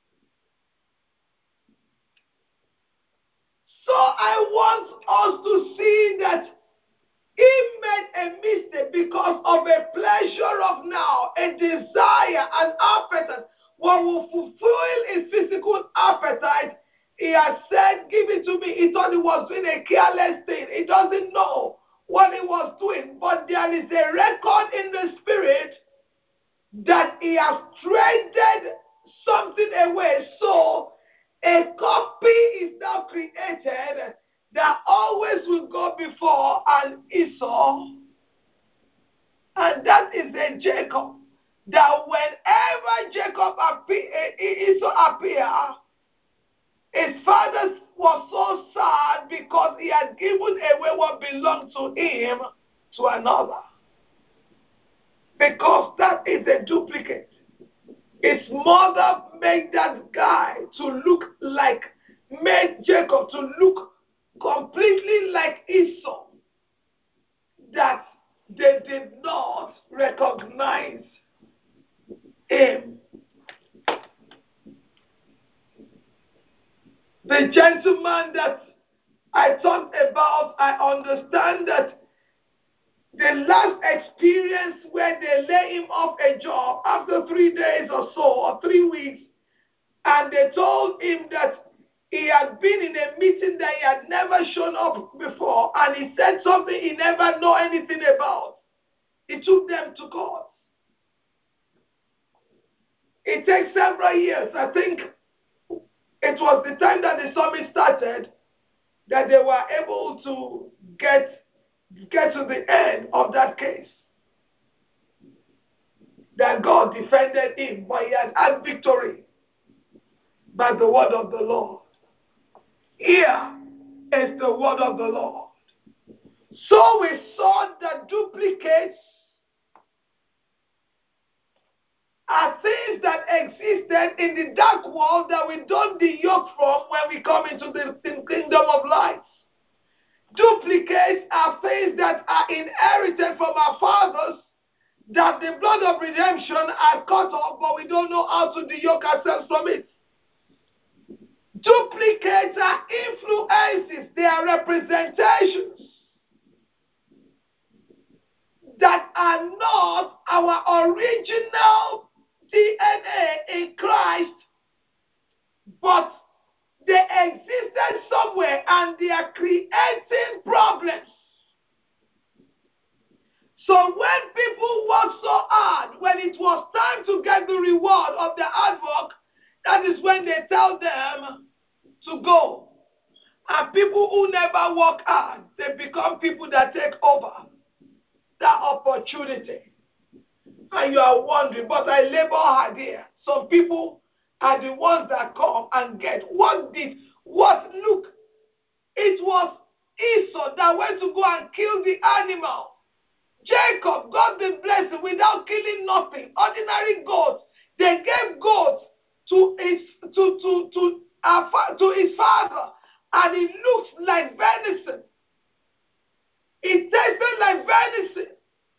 So I want us to see that he made a mistake because of a pleasure of now, a desire, an appetite. What will fulfill his physical appetite, he has said, give it to me. He thought he was doing a careless thing. He doesn't know what he was doing. But there is a record in the spirit that he has traded something away. So a copy is now created that always will go before an Esau, and that is a Jacob. That whenever Jacob appear, Esau appear, his father was so sad because he had given away what belonged to him to another. Because that is a duplicate. His mother made that guy to look like, made Jacob to look completely like Esau, that they did not recognize him. The gentleman that I talked about, I understand that the last experience where they lay him off a job after three days or so, or three weeks, and they told him that he had been in a meeting that he had never shown up before, and he said something he never know anything about. He took them to court. It takes several years. I think it was the time that the summit started that they were able to get, get to the end of that case. That God defended him, but he had had victory by the word of the Lord. Here is the word of the Lord. So we saw that duplicates are things that existed in the dark world that we don't deyoke from when we come into the kingdom of light. Duplicates are things that are inherited from our fathers that the blood of redemption has cut off, but we don't know how to deyoke ourselves from it. Duplicates are influences, they are representations that are not our original D N A in Christ, but they existed somewhere and they are creating problems. So when people work so hard, when it was time to get the reward of their hard work, that is when they tell them to go. And people who never work hard, they become people that take over that opportunity. And you are wondering, but I labor hard here. Some people are the ones that come and get. What did, what, look, it was Esau that went to go and kill the animal. Jacob got the blessing without killing nothing. Ordinary goats. They gave goats to his, to, to, to, uh, to his father, and it looks like venison. It tasted like venison.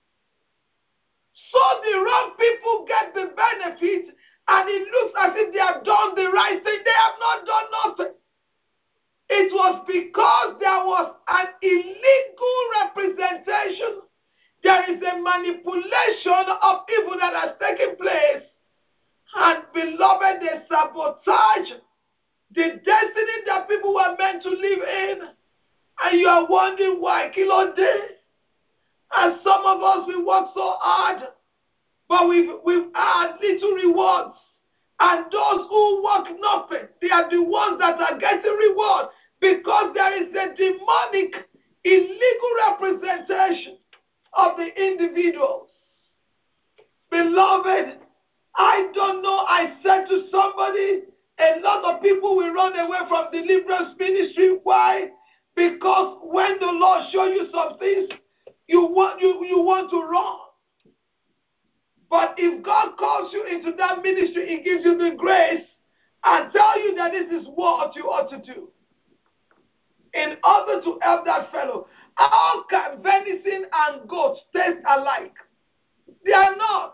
So the wrong people get the benefit, and it looks as if they have done the right thing. They have not done nothing. It was because there was an illegal representation. There is a manipulation of evil that has taken place. And beloved, they sabotage the destiny that people were meant to live in. And you are wondering why, Kilo Day. And some of us, we work so hard, but we've, we've had little rewards. And those who work nothing, they are the ones that are getting reward, because there is a demonic, illegal representation of the individuals. Beloved, I don't know, I said to somebody, a lot of people will run away from deliverance ministry. Why? Because when the Lord shows you some things, you want, you, you want to run. But if God calls you into that ministry, He gives you the grace and tell you that this is what you ought to do in order to help that fellow. How can venison and goats taste alike? They are not.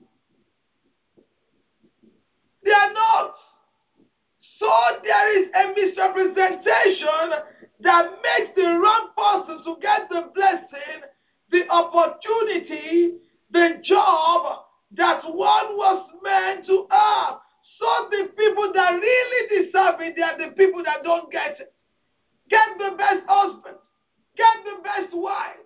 They are not. So there is a misrepresentation that makes the wrong person to get the blessing, the opportunity, the job that one was meant to have. So the people that really deserve it, they are the people that don't get it. Get the best husband. Get the best wife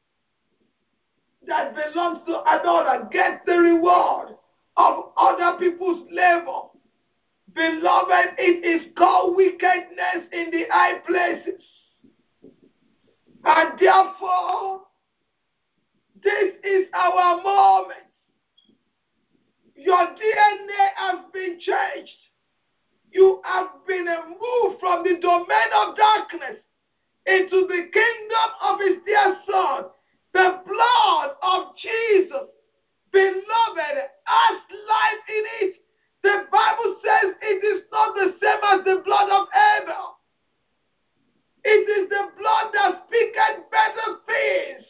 that belongs to another. Get the reward of other people's labor. Beloved, it is called wickedness in the high places. And therefore, this is our moment. Your D N A has been changed. You have been moved from the domain of darkness into the kingdom of His dear Son. The blood of Jesus, beloved, has life in it. The Bible says it is not the same as the blood of Abel. It is the blood that speaketh better things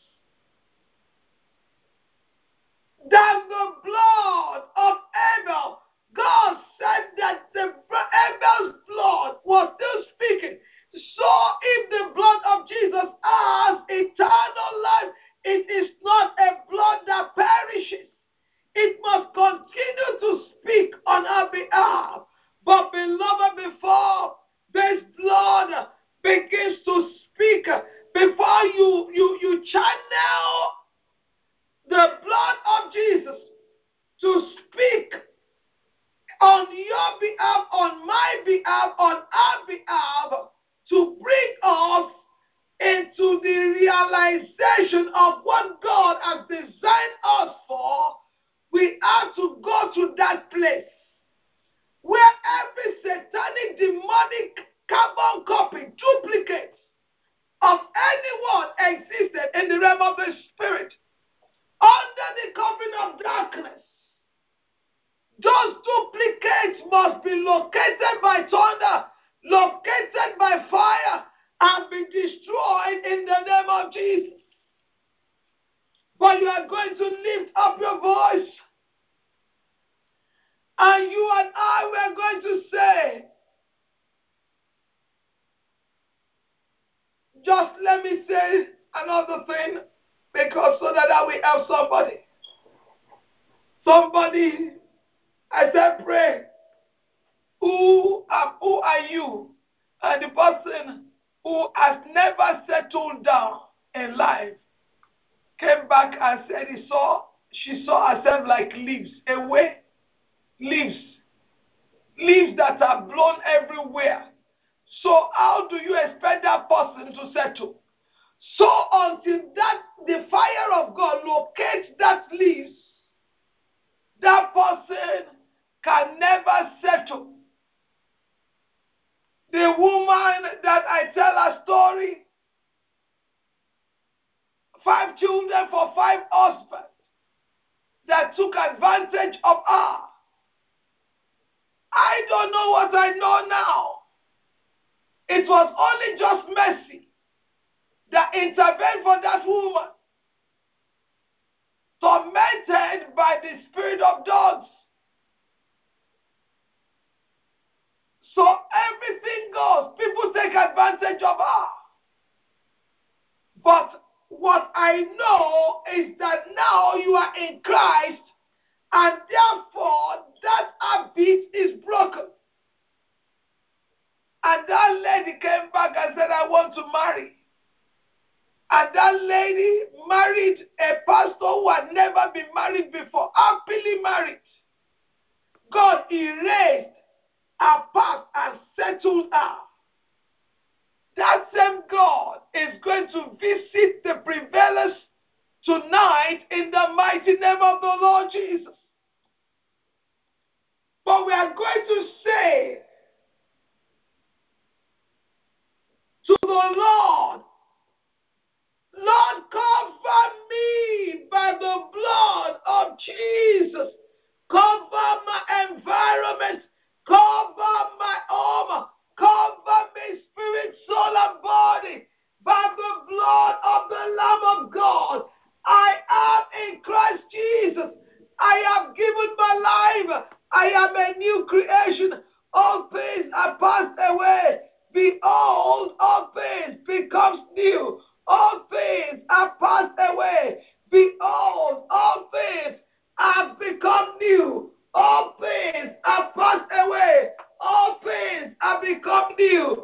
than the blood of Abel. God said that the Abel's blood was still speaking. So if the blood of Jesus has eternal life, it is not a blood that perishes. It must continue to speak on our behalf. But beloved, before this blood begins to speak, before you, you, you channel the blood of Jesus to speak on your behalf, on my behalf, on our behalf, to bring us into the realization of what God has designed us for, we have to go to that place where every satanic, demonic, carbon copy, duplicate of anyone existed in the realm of the spirit under the covering of darkness. Those duplicates must be located by thunder, located by fire, and be destroyed in the name of Jesus. But you are going to lift up your voice. And you and I were going to say, just let me say another thing, because so that I will help somebody. Somebody, I said, pray. Who are, who are you? And the person who has never settled down in life came back and said he saw, she saw herself like leaves, away, leaves, leaves that are blown everywhere. So how do you expect that person to settle? So until that the fire of God locates that leaves, that person can never settle. The woman that I tell a story, five children for five husbands that took advantage of her. I don't know what I know now. It was only just mercy that intervened for that woman, tormented by the spirit of dogs. So everything goes. People take advantage of her. But what I know is that now you are in Christ, and therefore that habit is broken. And that lady came back and said, I want to marry. And that lady married a pastor who had never been married before, happily married. God erased her past and settled her. That same God is going to visit the prevailers tonight in the mighty name of the Lord Jesus. But we are going to say to the Lord, Lord, cover me by the blood of Jesus. Cover my environment. Cover my home. Cover me, spirit, soul, and body by the blood of the Lamb of God. I am in Christ Jesus. I have given my life. I am a new creation. All things are passed away. Behold, all things becomes new. All things are passed away. Behold, all things have become new. All things are passed away. All things have become new.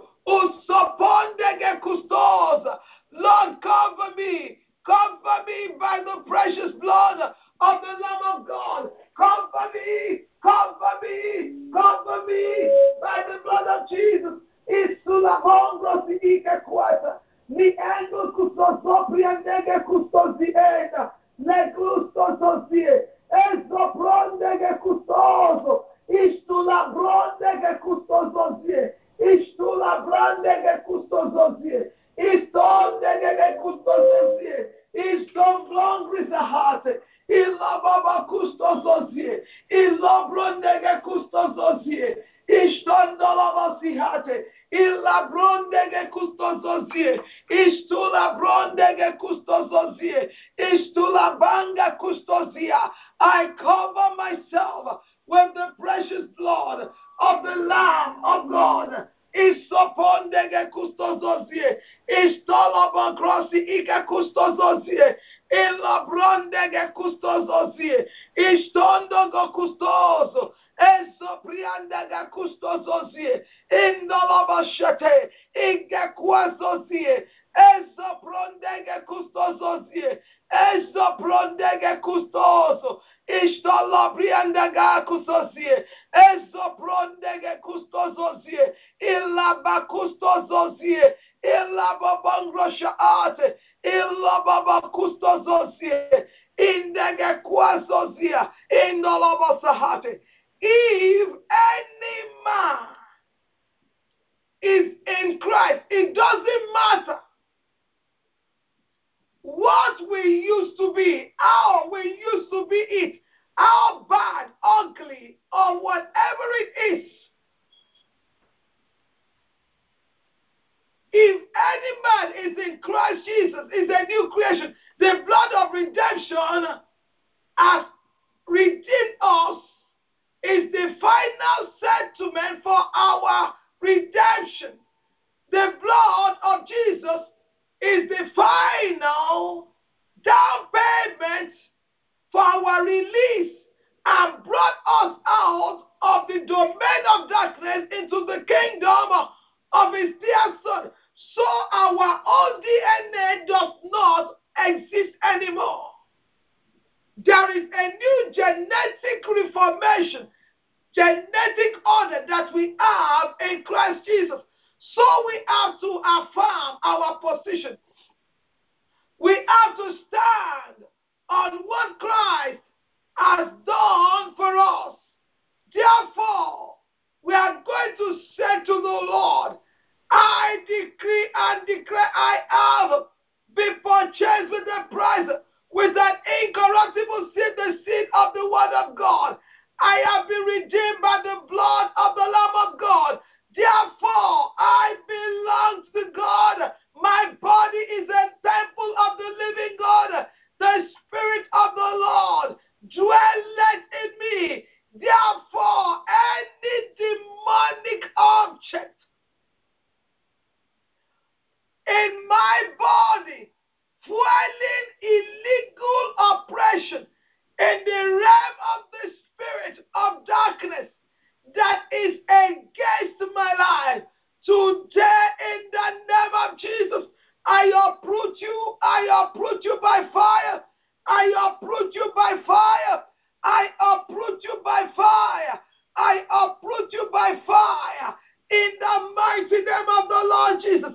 Usopondege custos. Lord, cover me. Cover me by the precious blood of the Lamb of God. Cover me. Cover me. Cover me by the blood of Jesus. Isula hongro si ike kwata. Ni endo kustosopri andege kustosiena. Ne kustososie. Eso prondege kustoso. Istula brondege kustososie. Istula brandege kustososie. Istondege kustososie. Istom glongris a heart. Illa baba kustososie. Illa brondege kustososie. Istondola basihate. Illa brondege kustososie. Istula brondege kustososie. Istula banga kustosia. I cover myself with the precious blood of the Lamb of God. Isopondege kustososie. Istola bankrosi ike kustososie. Illa brondege kustososie. Istondogo kustoso. Eso priandaga kustososie. Indola bashate. Ike kwasosie. Eso prondege kustososie. Eso prondege kustoso. Ishtola priandaga kustosie. Eso prondege kustososie. Illa bakustososie. Illa babangrosha ate. Illa babakustososie. Indege kwasosie. Indola basahate. If any man is in Christ, it doesn't matter what we used to be, how we used to be it, how bad, ugly, or whatever it is. If any man is in Christ Jesus, is a new creation. The blood of redemption has redeemed us, is the final settlement for our redemption. The blood of Jesus is the final down payment for our release and brought us out of the domain of darkness into the kingdom of his dear son. So our old D N A does not exist anymore. There is a new genetic reformation, genetic order that we have in Christ Jesus. So we have to affirm our position. We have to stand on what Christ has done for us. Therefore, we are going to say to the Lord, I decree and declare I have been purchased with a price, with an incorruptible seed, the seed of the word of God. I have been redeemed by the blood of the Lamb of God. Therefore, I belong to God. My body is a temple of the living God. The Spirit of the Lord dwelleth in me. Therefore, any demonic object in my body fueling illegal oppression in the realm of the spirit of darkness that is against my life, today in the name of Jesus, I uproot you, I uproot you by fire, I uproot you by fire, I uproot you by fire, I uproot you by fire, in the mighty name of the Lord Jesus.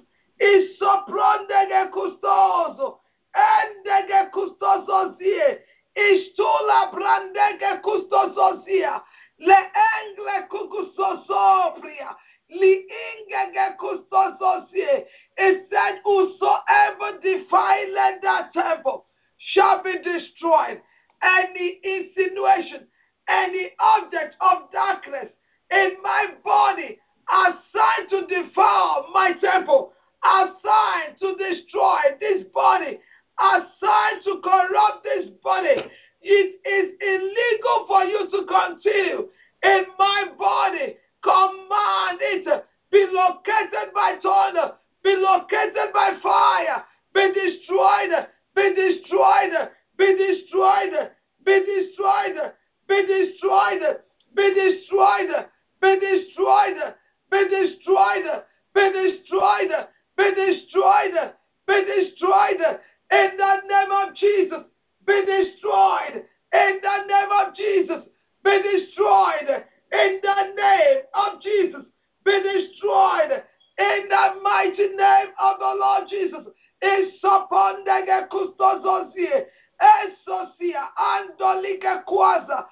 Isoprondege custoso, endege custoso zie, istula brandege custoso zia, le engle custoso pria, li ingege custoso zie. It said, whosoever defileth that temple shall be destroyed. Any insinuation, any object of darkness in my body assigned to defile my temple, assigned to destroy this body, assigned to corrupt this body, it is illegal for you to continue in my body. Command it, be located by thunder, be located by fire, be destroyed, be destroyed, be destroyed, be destroyed, be destroyed, be destroyed, be destroyed, be destroyed, be destroyed, be destroyed, be destroyed, in the name of Jesus, be destroyed, in the name of Jesus, be destroyed, in the name of Jesus, be destroyed, in the mighty name of the Lord Jesus. Isopondege kustozozie, esosia, andolike kwaza,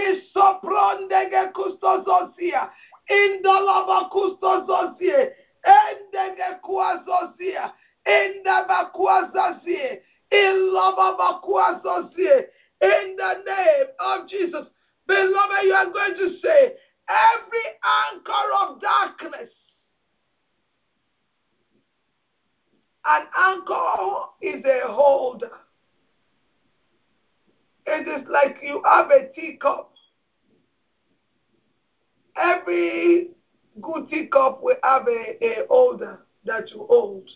isoprondege kustozozia, indalaba kustozozie, endege kwazozia, indaba kwazazie, ilababa kwazozie, in the name of Jesus. Beloved, you are going to say, every anchor of darkness. An anchor is a holder. It is like you have a teacup. Every good teacup will have a, a holder that you hold.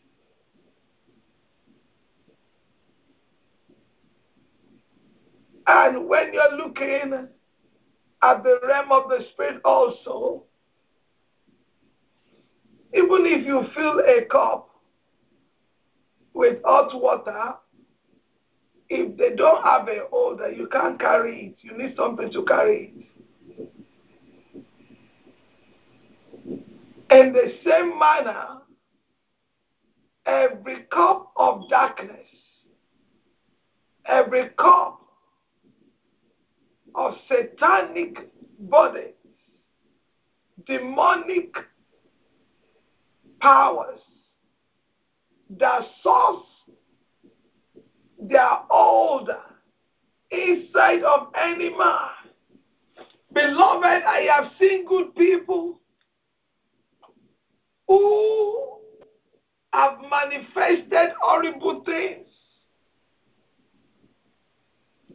And when you're looking at the realm of the spirit also, even if you fill a cup with hot water, if they don't have a holder, you can't carry it. You need something to carry it. In the same manner, every cup of darkness, every cup of satanic bodies, demonic powers that source their holder inside of any man. Beloved, I have seen good people who have manifested horrible things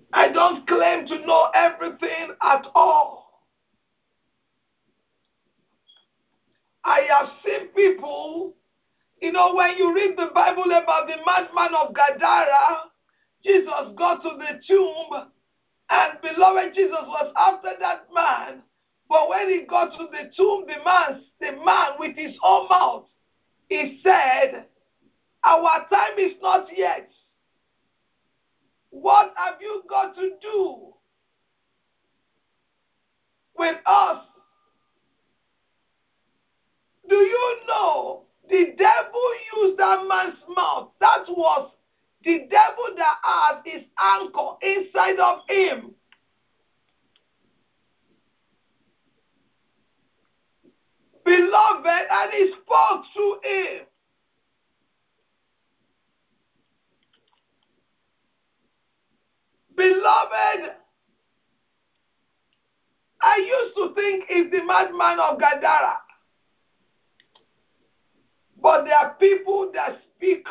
I don't claim to know everything at all. I have seen people, you know, when you read the Bible about the madman of Gadara, Jesus got to the tomb, and beloved, Jesus was after that man. But when he got to the tomb, the man, the man with his own mouth, he said, our time is not yet. What have you got to do with us? Do you know the devil used that man's mouth? That was the devil that has his anchor inside of him. Beloved, and he spoke through him. Beloved, I used to think it's the madman of Gadara. But there are people that speak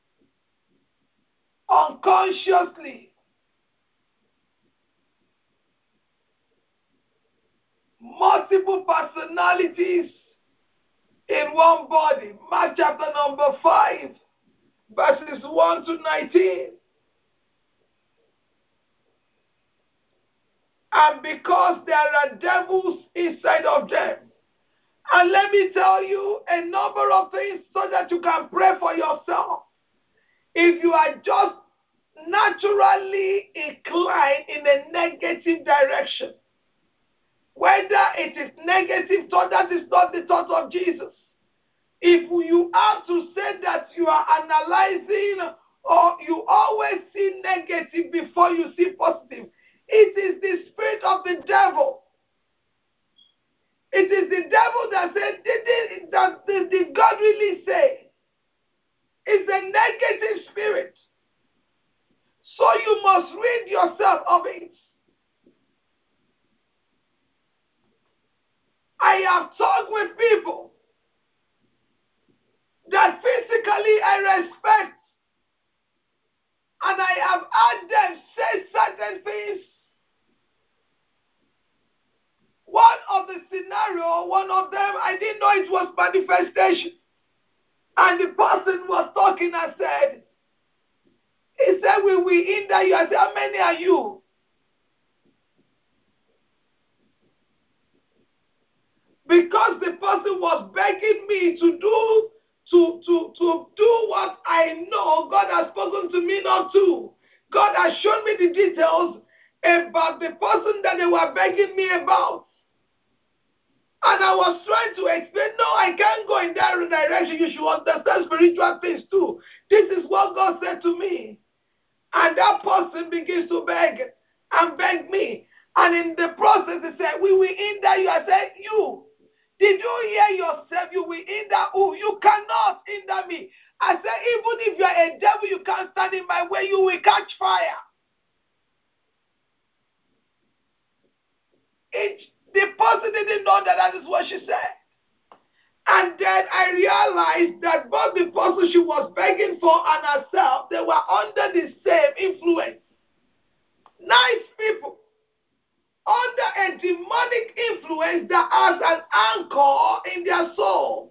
unconsciously. Multiple personalities in one body. Mark chapter number five, verses one to nineteen. And because there are devils inside of them. And let me tell you a number of things so that you can pray for yourself. If you are just naturally inclined in a negative direction, whether it is negative thought, that is not the thought of Jesus. If you have to say that you are analyzing or you always see negative before you see positive, it is the spirit of the devil. It is the devil that said, did, it, that, did, did God really say? It's a negative spirit. So you must rid yourself of it. I have talked with people that physically I respect, and I have had them say certain things. One of the scenario, one of them, I didn't know it was manifestation. And the person was talking and said, he said, will we hinder you? I said, how many are you? Because the person was begging me to do to, to, to do what I know God has spoken to me not to. God has shown me the details about the person that they were begging me about. And I was trying to explain, no, I can't go in that direction. You should understand spiritual things too. This is what God said to me. And that person begins to beg and beg me. And in the process, he said, we will hinder you. I said, you. Did you hear yourself? You will hinder who? You cannot hinder me. I said, even if you are a devil, you can't stand in my way. You will catch fire. It, the person didn't know that that is what she said. And then I realized that both the person she was begging for and herself, they were under the same influence. Nice people. Under a demonic influence that has an anchor in their soul.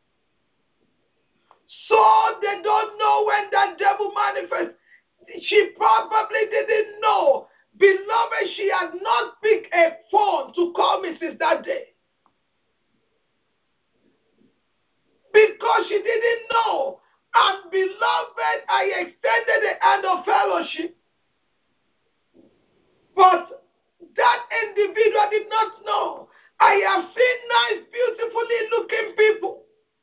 So they don't know when that devil manifests. She probably didn't know. Beloved, she had not picked a phone to call Missus that day. Because she didn't know. And beloved, I extended the hand of fellowship. But that individual did not know. I have seen nice, beautifully looking people.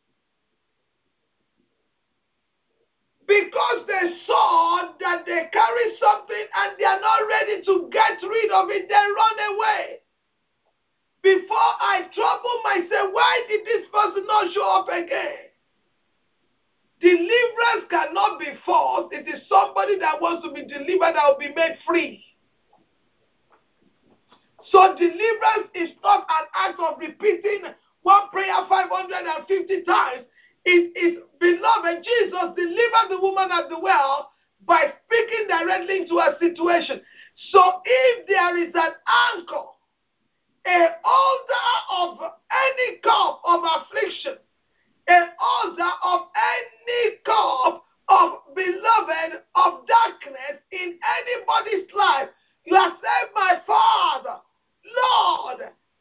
Because they saw that they carry something and they are not ready to get rid of it, they run away. Before I trouble myself, why did this person not show up again? Deliverance cannot be forced. It is somebody that wants to be delivered that will be made free. So deliverance is not an act of repeating one prayer five hundred fifty times. It is, beloved, Jesus delivered the woman at the well by speaking directly into her situation. So if there is an anchor, a altar of any cup of affliction, an altar of any cup of beloved of darkness in anybody's life, you are saying, my Father, Lord,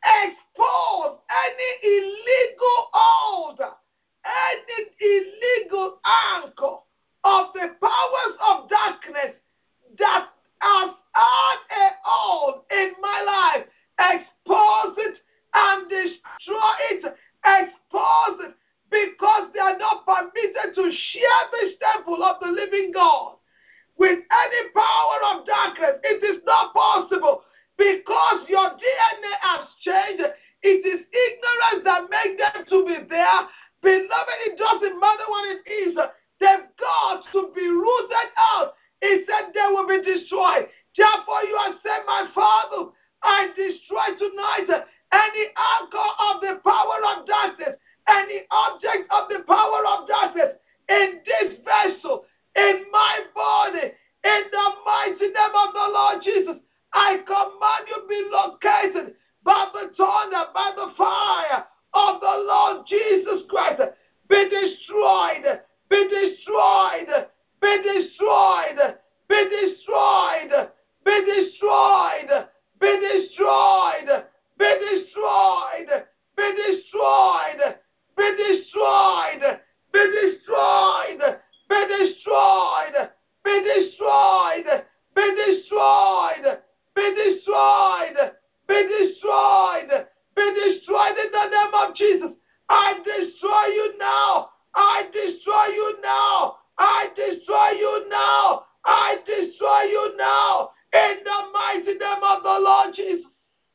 expose any illegal altar, any illegal anchor of the powers of darkness that has had a hold in my life. Expose it and destroy it. Expose it, because they are not permitted to share this temple of the living God with any power of darkness. It is not possible, because your D N A has changed. It is ignorance that makes them to be there. Beloved, it doesn't matter what it is. They've got to be rooted out. He said they will be destroyed. Therefore, you are saying, my Father, I destroy tonight any anchor of the power of darkness, any object of the power of darkness in this vessel, in my body, in the mighty name of the Lord Jesus. I command you be located by the thunder, by the fire of the Lord Jesus Christ. Be destroyed, be destroyed, be destroyed, be destroyed, be destroyed, be destroyed, be destroyed, be destroyed, be destroyed, be destroyed, be destroyed, be destroyed, be destroyed, be destroyed, be destroyed, be destroyed in the name of Jesus. I destroy you now. I destroy you now. I destroy you now. I destroy you now. In the mighty name of the Lord Jesus.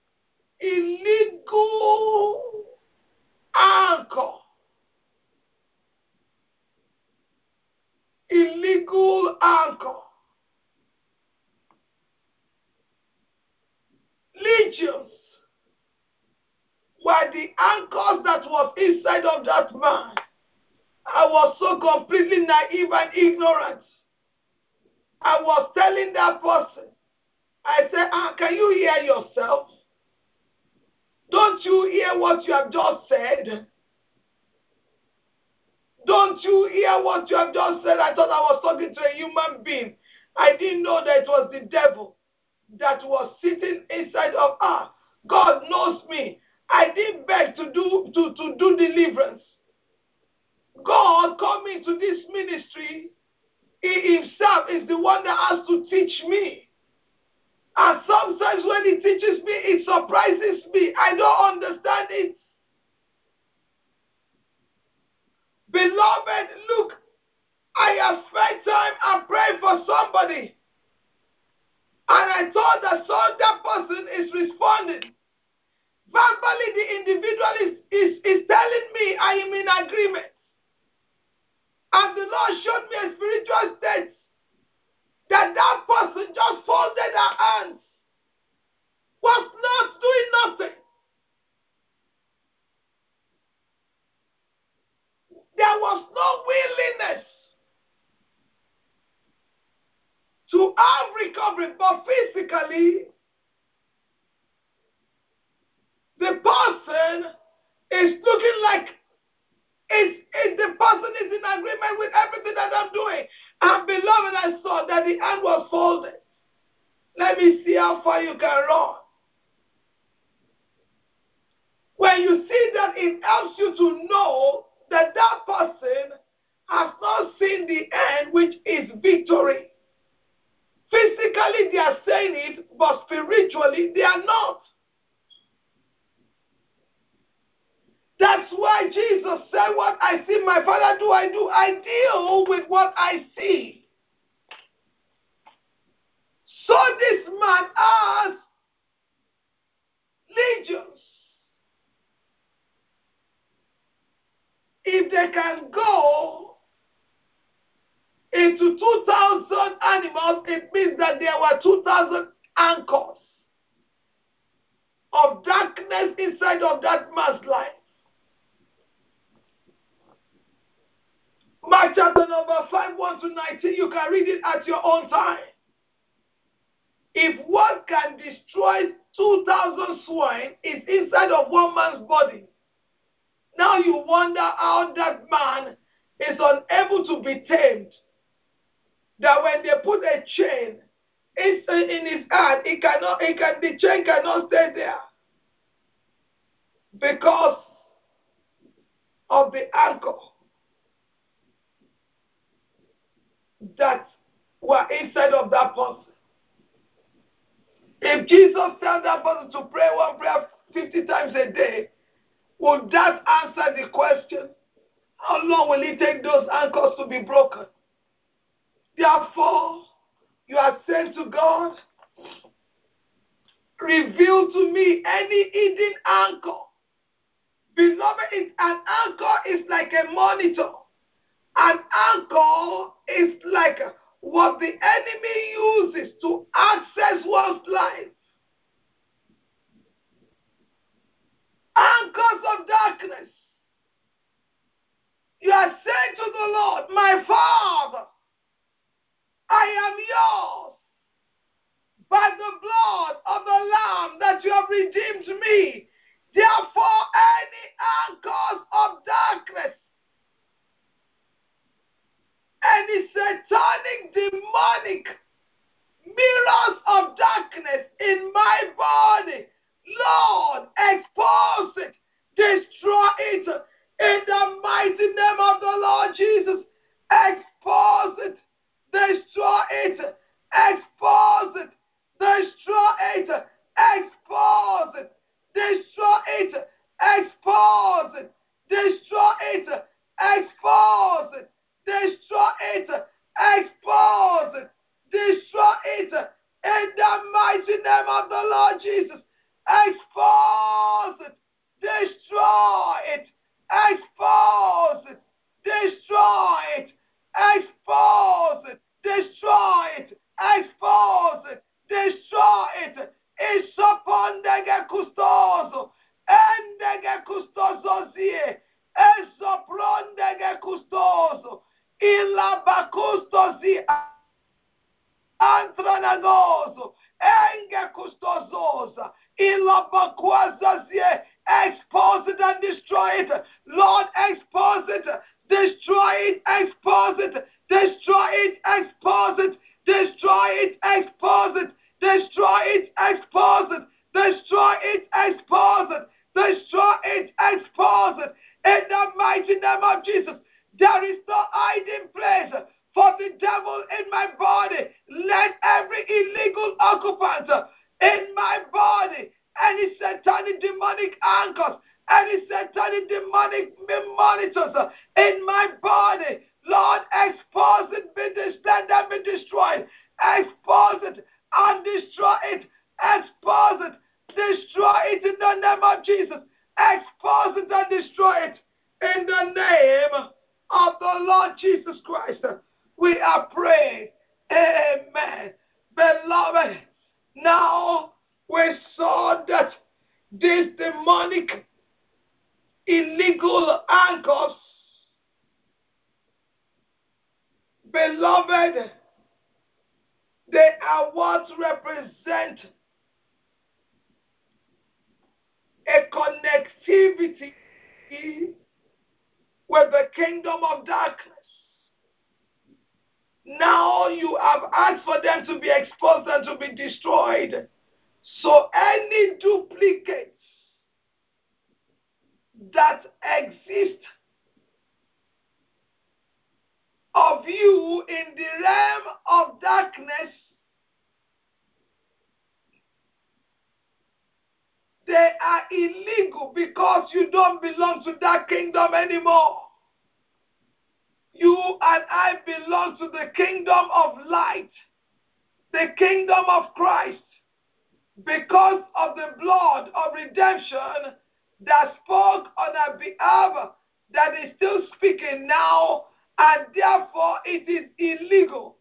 Illegal anchor. Illegal anchor. Legions were the anchors that was inside of that man. I was so completely naive and ignorant. I was telling that person, I said, ah, can you hear yourself? Don't you hear what you have just said? Don't you hear what you have just said? I thought I was talking to a human being. I didn't know that it was the devil that was sitting inside of her. God knows me. I didn't beg to do to, to do deliverance. God called me to this ministry. He himself is the one that has to teach me. And sometimes when he teaches me, it surprises me. I don't understand it. Beloved, look, I have spent time and prayed for somebody. And I thought that some that person is responding. Verbally, the individual is, is, is telling me I am in agreement. And the Lord showed me a spiritual state that that person just folded her hands, was not doing nothing. There was no willingness to have recovery, but physically, the person is looking like it's, it, the person is in agreement with everything that I'm doing. And beloved, I saw that the hand was folded. Let me see how far you can run. When you see that, it helps you to know that that person has not seen the end, which is victory. Physically, they are saying it, but spiritually, they are not. That's why Jesus said, what I see my Father do, I do. I deal with what I see. So this man has legions. If they can go into two thousand animals, it means that there were two thousand anchors of darkness inside of that man's life. Mark chapter number five, one to nineteen, you can read it at your own time. If what can destroy two thousand swine is inside of one man's body, now you wonder how that man is unable to be tamed. That when they put a chain in his hand, it cannot, it can, the chain cannot stay there because of the anchor that were inside of that person. If Jesus tells that person to pray one prayer fifty times a day, would that answer the question? How long will it take those anchors to be broken? Therefore, you are saying to God, reveal to me any hidden anchor. Beloved, an anchor is like a monitor. An anchor is like what the enemy uses to access one's life. Anchors of darkness. You are saying to the Lord, my Father, I am yours. By the blood of the Lamb that you have redeemed me. Therefore, any anchors of darkness, any satanic, demonic mirrors of darkness in my body, Lord, expose it, destroy it in the mighty name of the Lord Jesus. Expose it, destroy it, expose it, destroy it, expose it, destroy it, expose it, destroy it, expose it, destroy it, expose it, destroy it in the mighty name of the Lord Jesus. Expose it, destroy it, expose it, destroy it, expose it, destroy it, expose it, destroy it. Isopondege custoso, endege custoso zie, esoprondege custoso, ilabacusto zie. Antranagoso, enge custososa, ilabaquazazie, expose it and destroy it. Lord, expose it, destroy it, expose it, destroy it, expose it, destroy it, expose it, destroy it, expose it, destroy it, expose it, destroy it, expose it. In the mighty name of Jesus, there is no hiding place for the devil in my body. Let every illegal occupant in my body, any satanic demonic anchors, any satanic demonic monitors in my body, Lord, expose it, be let them be destroyed. Expose it and destroy it. Expose it, destroy it in the name of Jesus. Expose it and destroy it in the name of the Lord Jesus Christ. We are praying. Amen. Beloved, now we saw that these demonic illegal anchors, beloved, they are what represent a connectivity with the kingdom of darkness. Now you have asked for them to be exposed and to be destroyed. So any duplicates that exist of you in the realm of darkness, they are illegal because you don't belong to that kingdom anymore. You and I belong to the kingdom of light, the kingdom of Christ, because of the blood of redemption that spoke on our behalf, that is still speaking now, and therefore it is illegal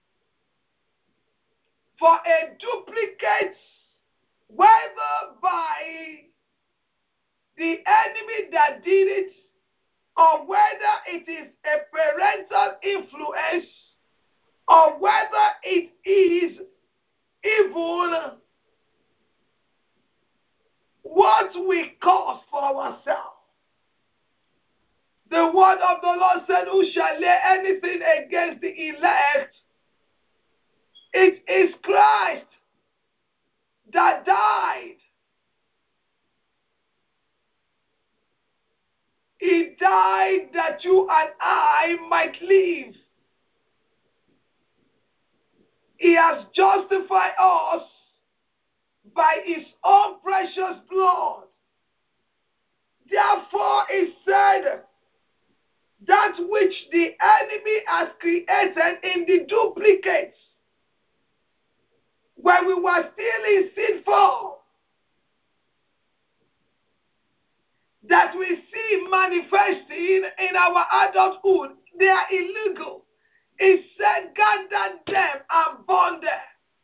for a duplicate, whether by the enemy that did it, or whether it is a parental influence, or whether it is even what we cause for ourselves. The word of the Lord said, who shall lay anything against the elect? It is Christ that died. He died that you and I might live. He has justified us by his own precious blood. Therefore, he said, that which the enemy has created in the duplicates, when we were still in sinful, that we see manifesting in our adulthood, they are illegal. He said, gather them and burn them.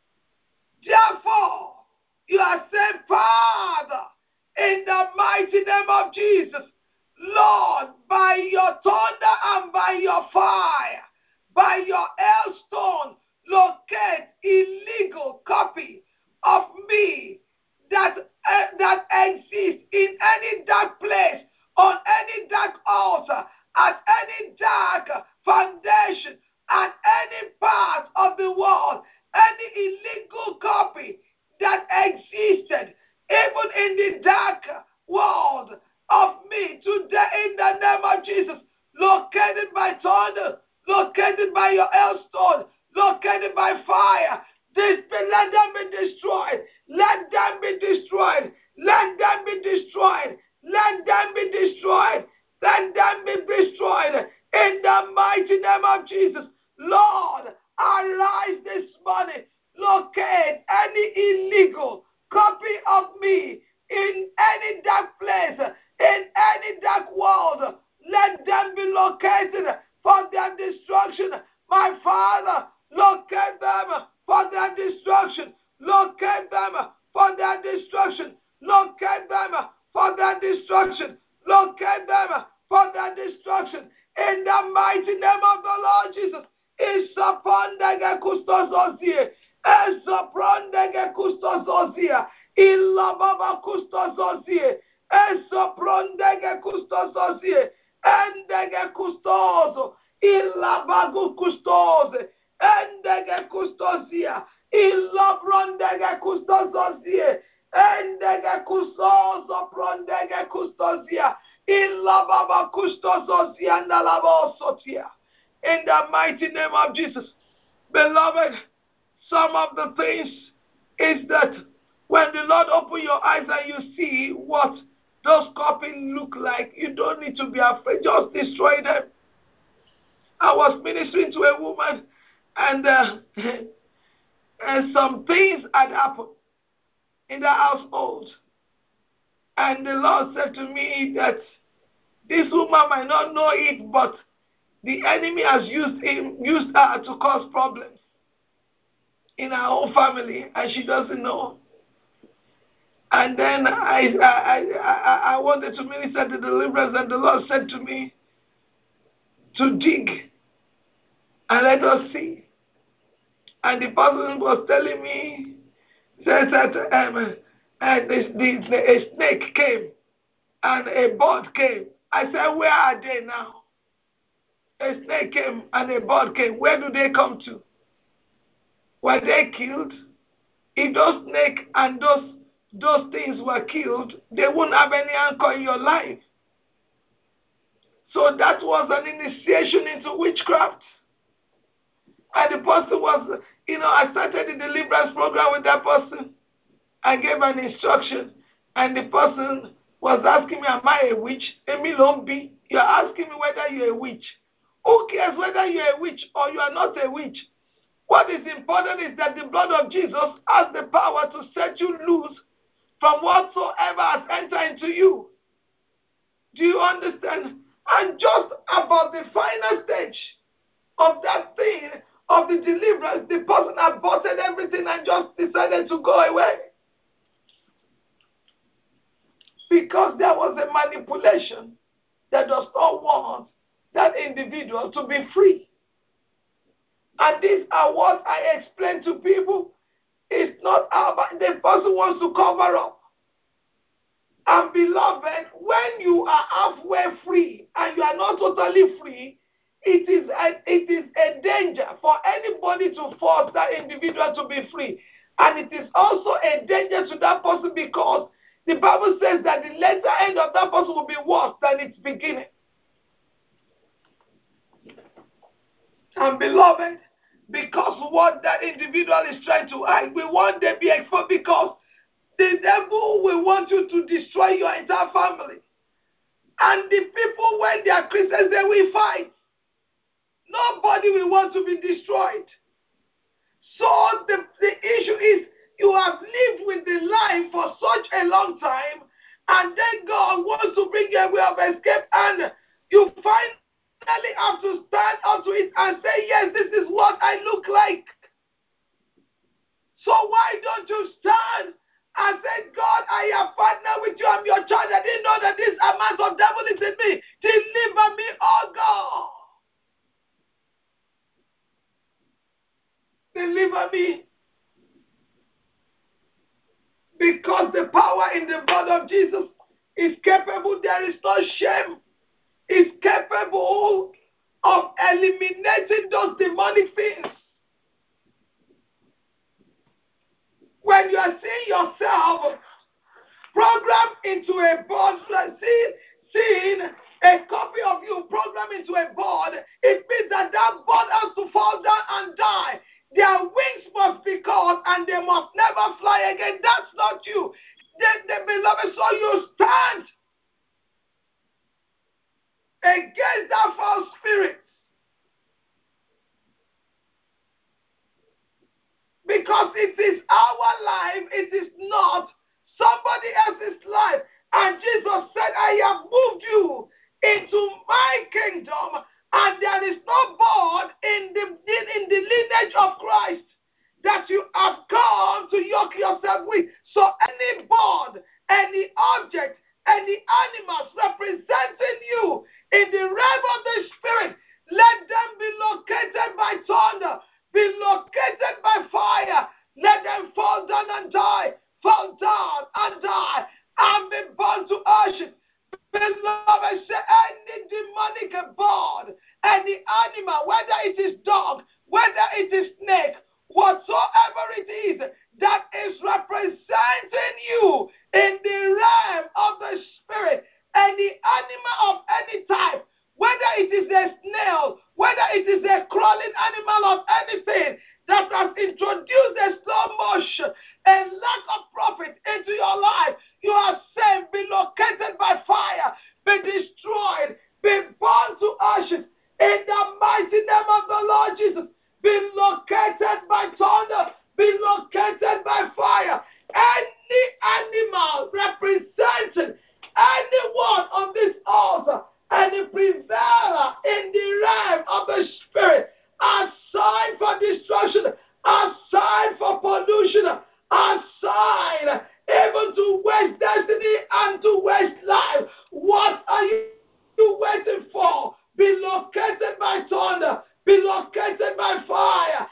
Therefore, you are saying, Father, in the mighty name of Jesus, Lord, by your thunder and by your fire, by your hailstone, locate illegal copy of me that, uh, that exists in any dark place, on any dark altar, at any dark foundation, at any part of the world, any illegal copy that existed, even in the dark world of me today, in the name of Jesus, located by thunder, located by your hailstone, located by fire. This, let them be destroyed. Let them be destroyed. Let them be destroyed. Let them be destroyed. Let them be destroyed. In the mighty name of Jesus, Lord, arise this morning. Locate any illegal copy of me in any dark place, in any dark world. Let them be located for their destruction. My Father, locate them for their destruction. Locate them for their destruction. Locate them for their destruction. Locate them for their destruction. In the mighty name of the Lord Jesus. Isapandege kustozozie. Esoprondege kustozozie. Ilababa kustozozie. Esoprondege kustozozie. Endege kustozo. Ilabagu kustoze. Endege kustozia. Ilabrondege kustozozie. Endege kustozo prondege kustozia. Ilababa kustozozia nalabosotia. In the mighty name of Jesus. Beloved, some of the things is that when the Lord open your eyes and you see what those copies look like, you don't need to be afraid. Just destroy them. I was ministering to a woman, and, uh, and some things had happened in the household. And the Lord said to me that this woman might not know it, but the enemy has used him, used her to cause problems in her own family, and she doesn't know. And then I, I, I, I wanted to minister the deliverance, and the Lord said to me to dig and let us see. And the person was telling me, said that um, and the, the, the, a snake came and a bird came. I said, where are they now? A snake came and a bird came. Where do they come to? Were they killed? If those snakes and those those things were killed, they wouldn't have any anchor in your life. So that was an initiation into witchcraft. And the person was, you know, I started the deliverance program with that person. I gave an instruction, and the person was asking me, am I a witch? Emi Lombi, you're asking me whether you're a witch. Who cares whether you're a witch or you are not a witch? What is important is that the blood of Jesus has the power to set you loose from whatsoever has entered into you. Do you understand? And just about the final stage of that thing, of the deliverance, the person aborted everything and just decided to go away. Because there was a manipulation that does not want that individual to be free. And these are what I explain to people. It's not about the person wants to cover up. And beloved, when you are halfway free and you are not totally free, it is a, it is a danger for anybody to force that individual to be free. And it is also a danger to that person because the Bible says that the later end of that person will be worse than its beginning. And beloved, because what that individual is trying to hide will one day be exposed, because the devil will want you to destroy your entire family. And the people, when they are Christians, they will fight. Nobody will want to be destroyed. So the, the issue is you have lived with the lie for such a long time, and then God wants to bring you a way of escape, and you finally have to stand up to it and say, yes, this is what I look like. So why don't you stand and say, God, I have partnered with you. I'm your child. I didn't know that this amount of devil is in me. Deliver me, oh God. Deliver me. Because the power in the blood of Jesus is capable. There is no shame. It's capable of eliminating those demonic things. When you are seeing yourself programmed into a board, see, seeing a copy of you programmed into a board, it means that that board has to fall down and die. Their wings must be cut and they must never fly again. That's not you. The, the beloved, so you stand against that false spirit. Because it is our life, it is not somebody else's life. And Jesus said, I have moved you into my kingdom, and there is no bond in the, in, in the lineage of Christ that you have come to yoke yourself with. So any bond, any object, any animals representing you in the realm of the spirit, let them be located by thunder, be located by fire. Let them fall down and die, fall down and die, and be burned to ashes. Beloved, say any demonic bond, any animal, whether it is dog, whether it is snake, whatsoever it is that is representing you in the realm of the spirit, any animal of any type, whether it is a snail, whether it is a crawling animal of anything that has introduced a slow motion, a lack of profit into your life, you are saved, be located by fire, be destroyed, be burned to ashes in the mighty name of the Lord Jesus. Be located by thunder, be located by fire. Any animal representing any one on this altar, any prevailer in the realm of the spirit, assigned for destruction, assigned for pollution, assigned even to waste destiny and to waste life. What are you waiting for? Be located by thunder, be located by fire.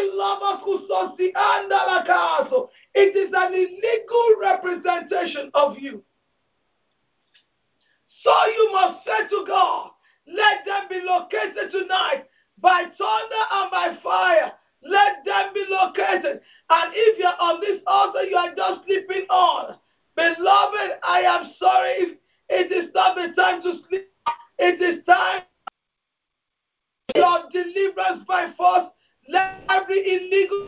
It is an illegal representation of you. So you must say to God, let them be located tonight by thunder and by fire. Let them be located. And if you're on this altar, you are just sleeping on. Beloved, I am sorry. It is not the time to sleep. It is time your deliverance by force. Let every illegal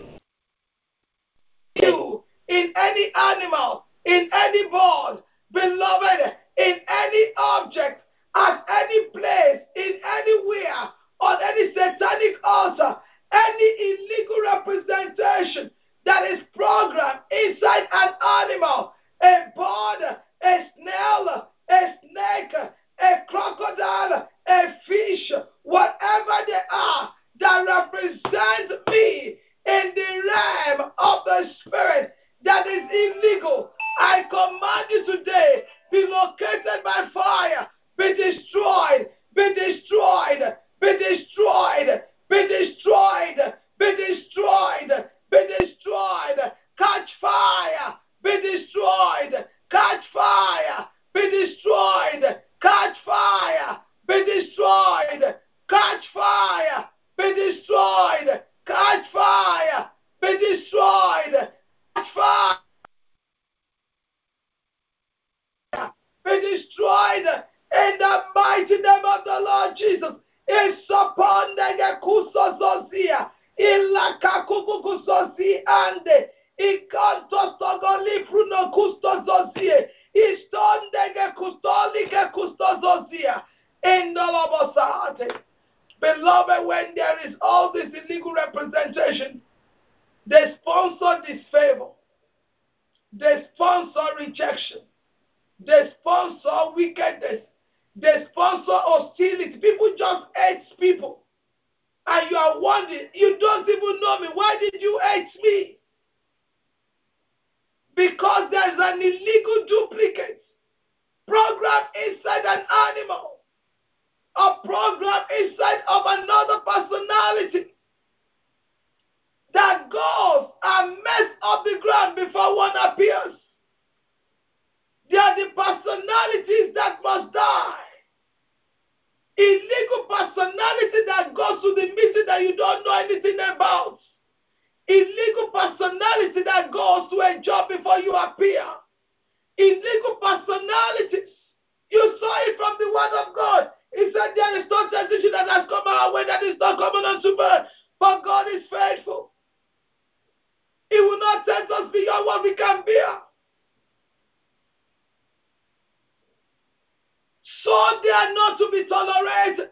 you in any animal, in any bond, beloved, in any object, at any place, in anywhere, on any satanic altar, any illegal representation that is programmed inside an animal, a bird, a snail, a snake, a crocodile, a fish, whatever they are, that represent me in the realm of the spirit that is illegal. I command you today, be located by fire, be destroyed, Beloved, when there is all this illegal representation, they sponsor disfavor, they sponsor rejection, they sponsor wickedness, they sponsor hostility. People just hate people. And you are wondering, you don't even know me. Why did you hate me? Because there's an illegal duplicate program inside an animal, a program inside of another personality that goes and mess up the ground before one appears. They are the personalities that must die. Illegal personality that goes to the meeting that you don't know anything about. Illegal personality that goes to a job before you appear. Illegal personalities. You saw it from the word of God. He said there is no temptation that has come our way that is not coming unto man. But God is faithful. He will not tempt us beyond what we can bear. So they are not to be tolerated.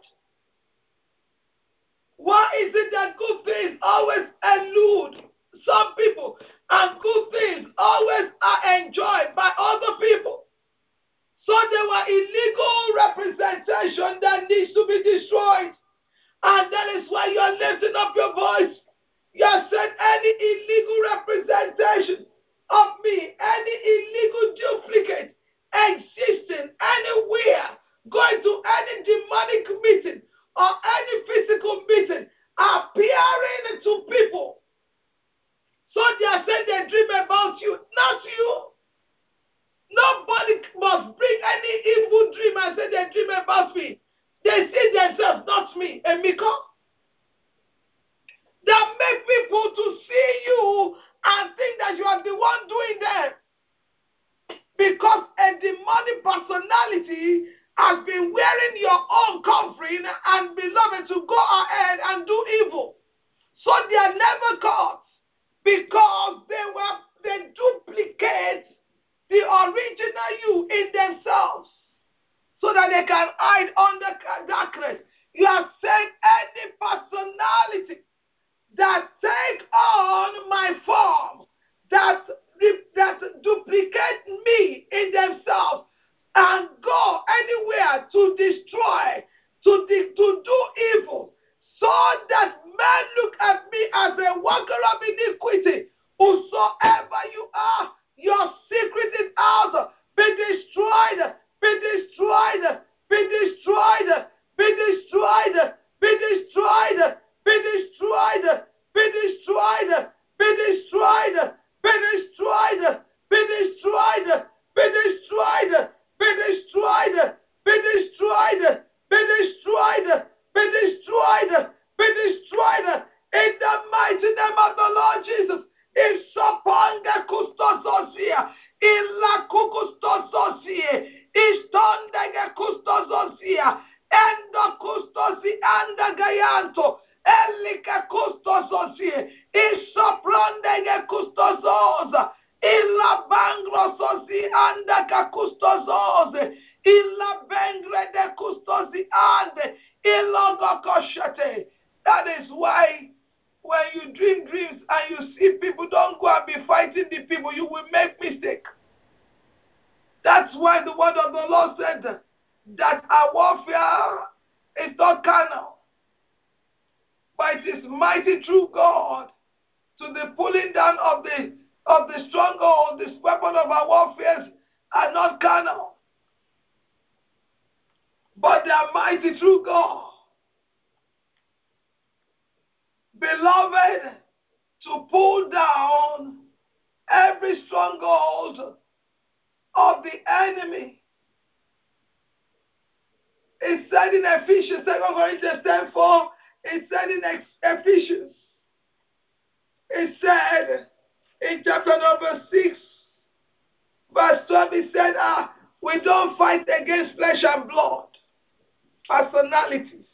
Why is it that good things always elude some people and good things always are enjoyed by other people? So there were illegal representation that needs to be destroyed. And that is why you are lifting up your voice. You have said any illegal representation of me, any illegal duplicate existing anywhere, going to any demonic meeting or any physical meeting, appearing to people. So they are saying they dream about you, not you. Nobody must bring any evil dream and say they dream about me. They see themselves, not me, a Miko. That make people to see you and think that you are the one doing them. Because a demonic personality has been wearing your own covering and beloved to go ahead and do evil. So they are never caught because they were they duplicate the original you in themselves so that they can hide under darkness. You have said any personality that take on my form, that, that duplicate me in themselves and go anywhere to destroy, to, de- to do evil, so that men look at me as a worker of iniquity. Whosoever you are, your secret is out. Be destroyed, be destroyed, be destroyed, be destroyed, be destroyed, be destroyed, be destroyed, be destroyed, be destroyed, be destroyed, be destroyed, be destroyed, be destroyed, be destroyed, be destroyed, be destroyed in the mighty name of the Lord Jesus. In Sapanga Custososia, in La Cucustososia, Istondega Custososia, Endo Custosi anda Gayanto, Elika Custososia, Isaprondega Custososa, Illa Bangro Sosi anda Custosose, Illa Bengre de Custosi ande, Illa Gokoshate. That is why when you dream dreams and you see people, don't go and be fighting the people. You will make mistake. That's why the word of the Lord said that our warfare is not carnal, but it is mighty through God to the pulling down of the of the stronghold. This weapon of our warfare are not carnal, but they are mighty through God. Beloved, to pull down every stronghold of the enemy. It said in Ephesians, Second Corinthians ten four, it said in Ephesians, it said in chapter number six, verse twelve, it said, ah, we don't fight against flesh and blood, personalities.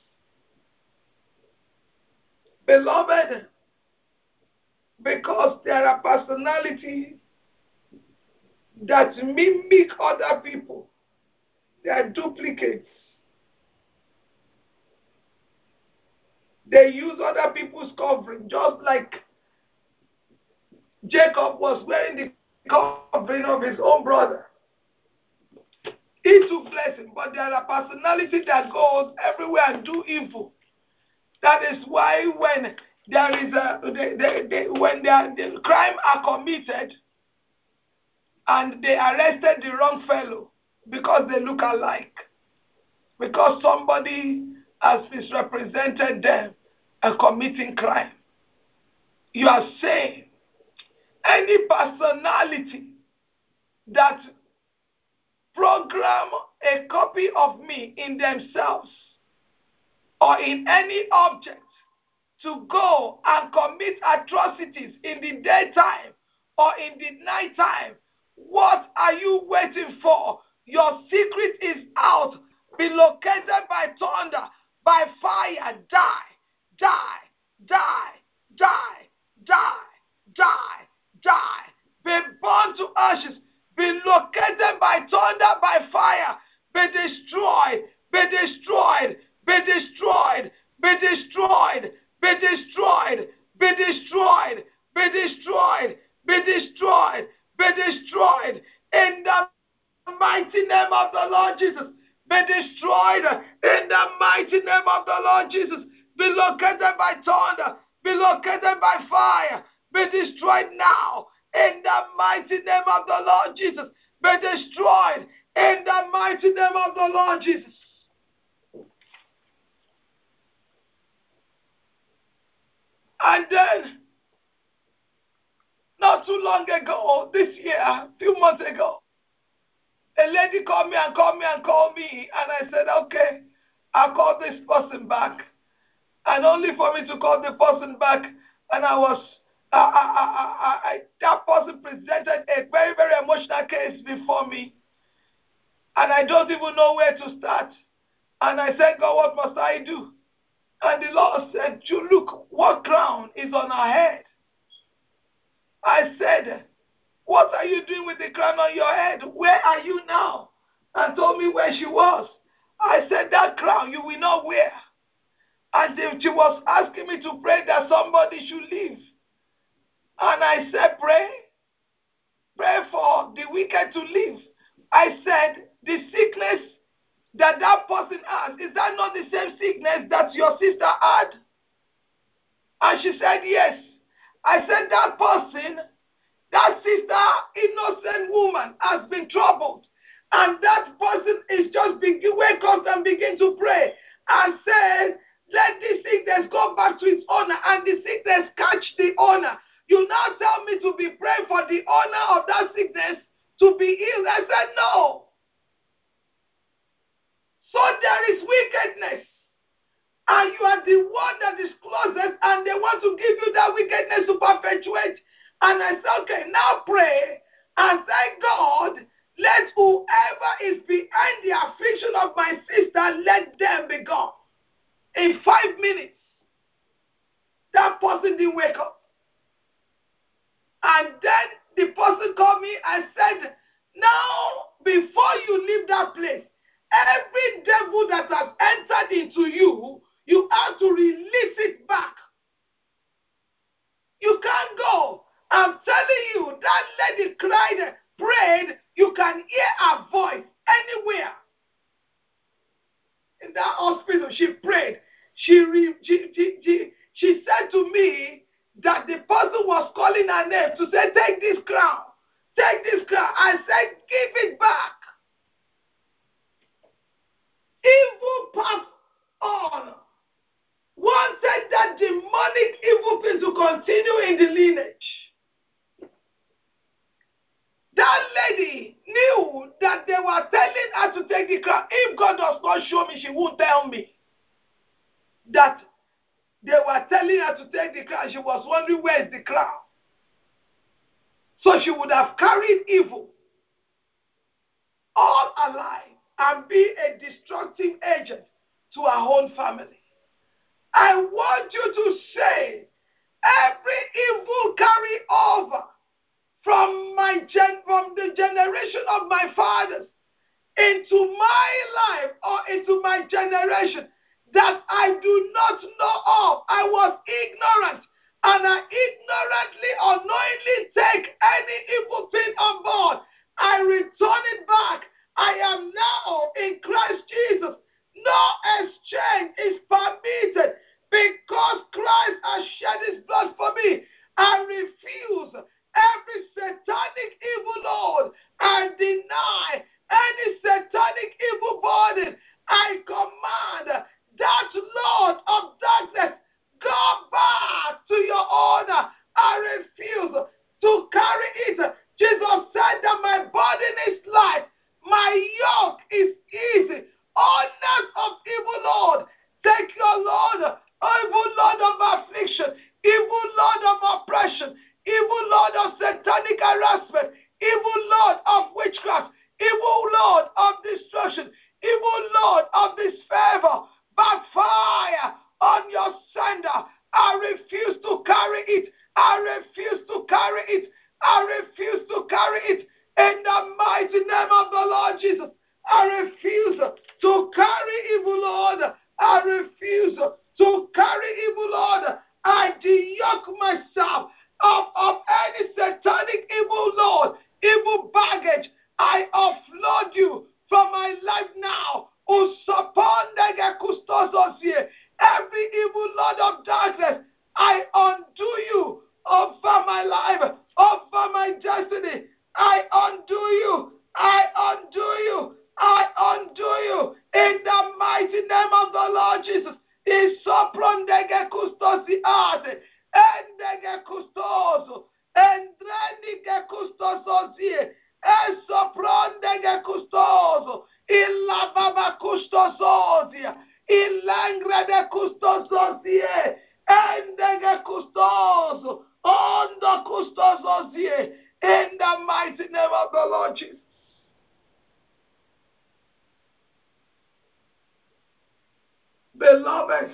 Beloved, because there are personalities that mimic other people. They are duplicates. They use other people's covering, just like Jacob was wearing the covering of his own brother. He took blessing, but there are personalities that goes everywhere and do evil. That is why when there is a they, they, they, when there, the crime are committed and they arrested the wrong fellow because they look alike, because somebody has misrepresented them and committing crime. You are saying any personality that program a copy of me in themselves or in any object to go and commit atrocities in the daytime or in the nighttime, what are you waiting for? Your secret is out. Be located by thunder, by fire. Die, die, die, die, die, die, die. Be burned to ashes. Be located by thunder, by fire. Be destroyed, be destroyed, be destroyed, be destroyed, be destroyed, be destroyed, be destroyed, be destroyed, be destroyed. In the mighty name of the Lord Jesus, be destroyed. In the mighty name of the Lord Jesus, be located by thunder, be located by fire, be destroyed now. In the mighty name of the Lord Jesus, be destroyed. In the mighty name of the Lord Jesus. And then, not too long ago, this year, a few months ago, a lady called me and called me and called me, and I said, okay, I'll call this person back. And only for me to call the person back, and I was, I, I, I, I, that person presented a very, very emotional case before me, and I don't even know where to start. And I said, God, what must I do? And the Lord said, you look, what crown is on her head? I said, what are you doing with the crown on your head? Where are you now? And told me where she was. I said, that crown you will not wear. And she was asking me to pray that somebody should leave. And I said, pray. Pray for the wicked to leave. I said, the sickness that that person has, is that not the same sickness that your sister had? And she said, yes. I said, that person, that sister, innocent woman, has been troubled. And that person is just begin, wake up and begin to pray and say, let this sickness go back to its owner, and the sickness catch the owner. You now tell me to be praying for the owner of that sickness to be healed. I said, no. So there is wickedness, and you are the one that is closest, and they want to give you that wickedness to perpetuate. And I said, okay, now pray and say, God, let whoever is behind the affliction of my sister, let them be gone. In five minutes, that person didn't wake up. And then the person called me and said, now, before you leave that place, every devil that has entered into you, you have to release it back. You can't go. I'm telling you, that lady cried, prayed, you can hear her voice anywhere. In that hospital, she prayed. She, re, she, she, she, she said to me that the person was calling her name to say, take this crown. Take this crown. I said, give it back. Evil passed on. Wanted that demonic evil thing to continue in the lineage. That lady knew that they were telling her to take the crown. If God does not show me, she won't tell me that they were telling her to take the crown. She was wondering, where is the crown? So she would have carried evil all her life and be a destructive agent to her own family. I want you to say, every evil carry over from my gen- from the generation of my fathers into my life or into my generation that I do not know of, exchange is permitted because Christ has shed his blood for me. I refuse every satanic evil lord. I deny any satanic evil burden. I command that lord of darkness, go back to your owner. I refuse to carry it. Jesus said that my burden is light, my yoke is easy. Owners of evil lord, take your Lord, evil Lord of affliction, evil Lord of oppression, evil Lord of satanic harassment, evil Lord of witchcraft, evil Lord of destruction, evil Lord of disfavor, backfire on your sender. I refuse to carry it. I refuse to carry it. I refuse to carry it. In the mighty name of the Lord Jesus, I refuse to carry evil Lord. I refuse to carry evil Lord. I deyoke myself of, of any satanic evil Lord, evil baggage. I offload you from my life now. Every evil Lord of darkness, I undo you over my life, over my destiny. I undo you. I undo you. I undo you in the mighty name of the Lord Jesus. Isoprondege custosi ate, endege custoso, endrenige custososie, esoprondege custoso, ilababa custososia, ilangre de custososie, endege custoso, ondo custososie, in the mighty name of the Lord Jesus. Beloved,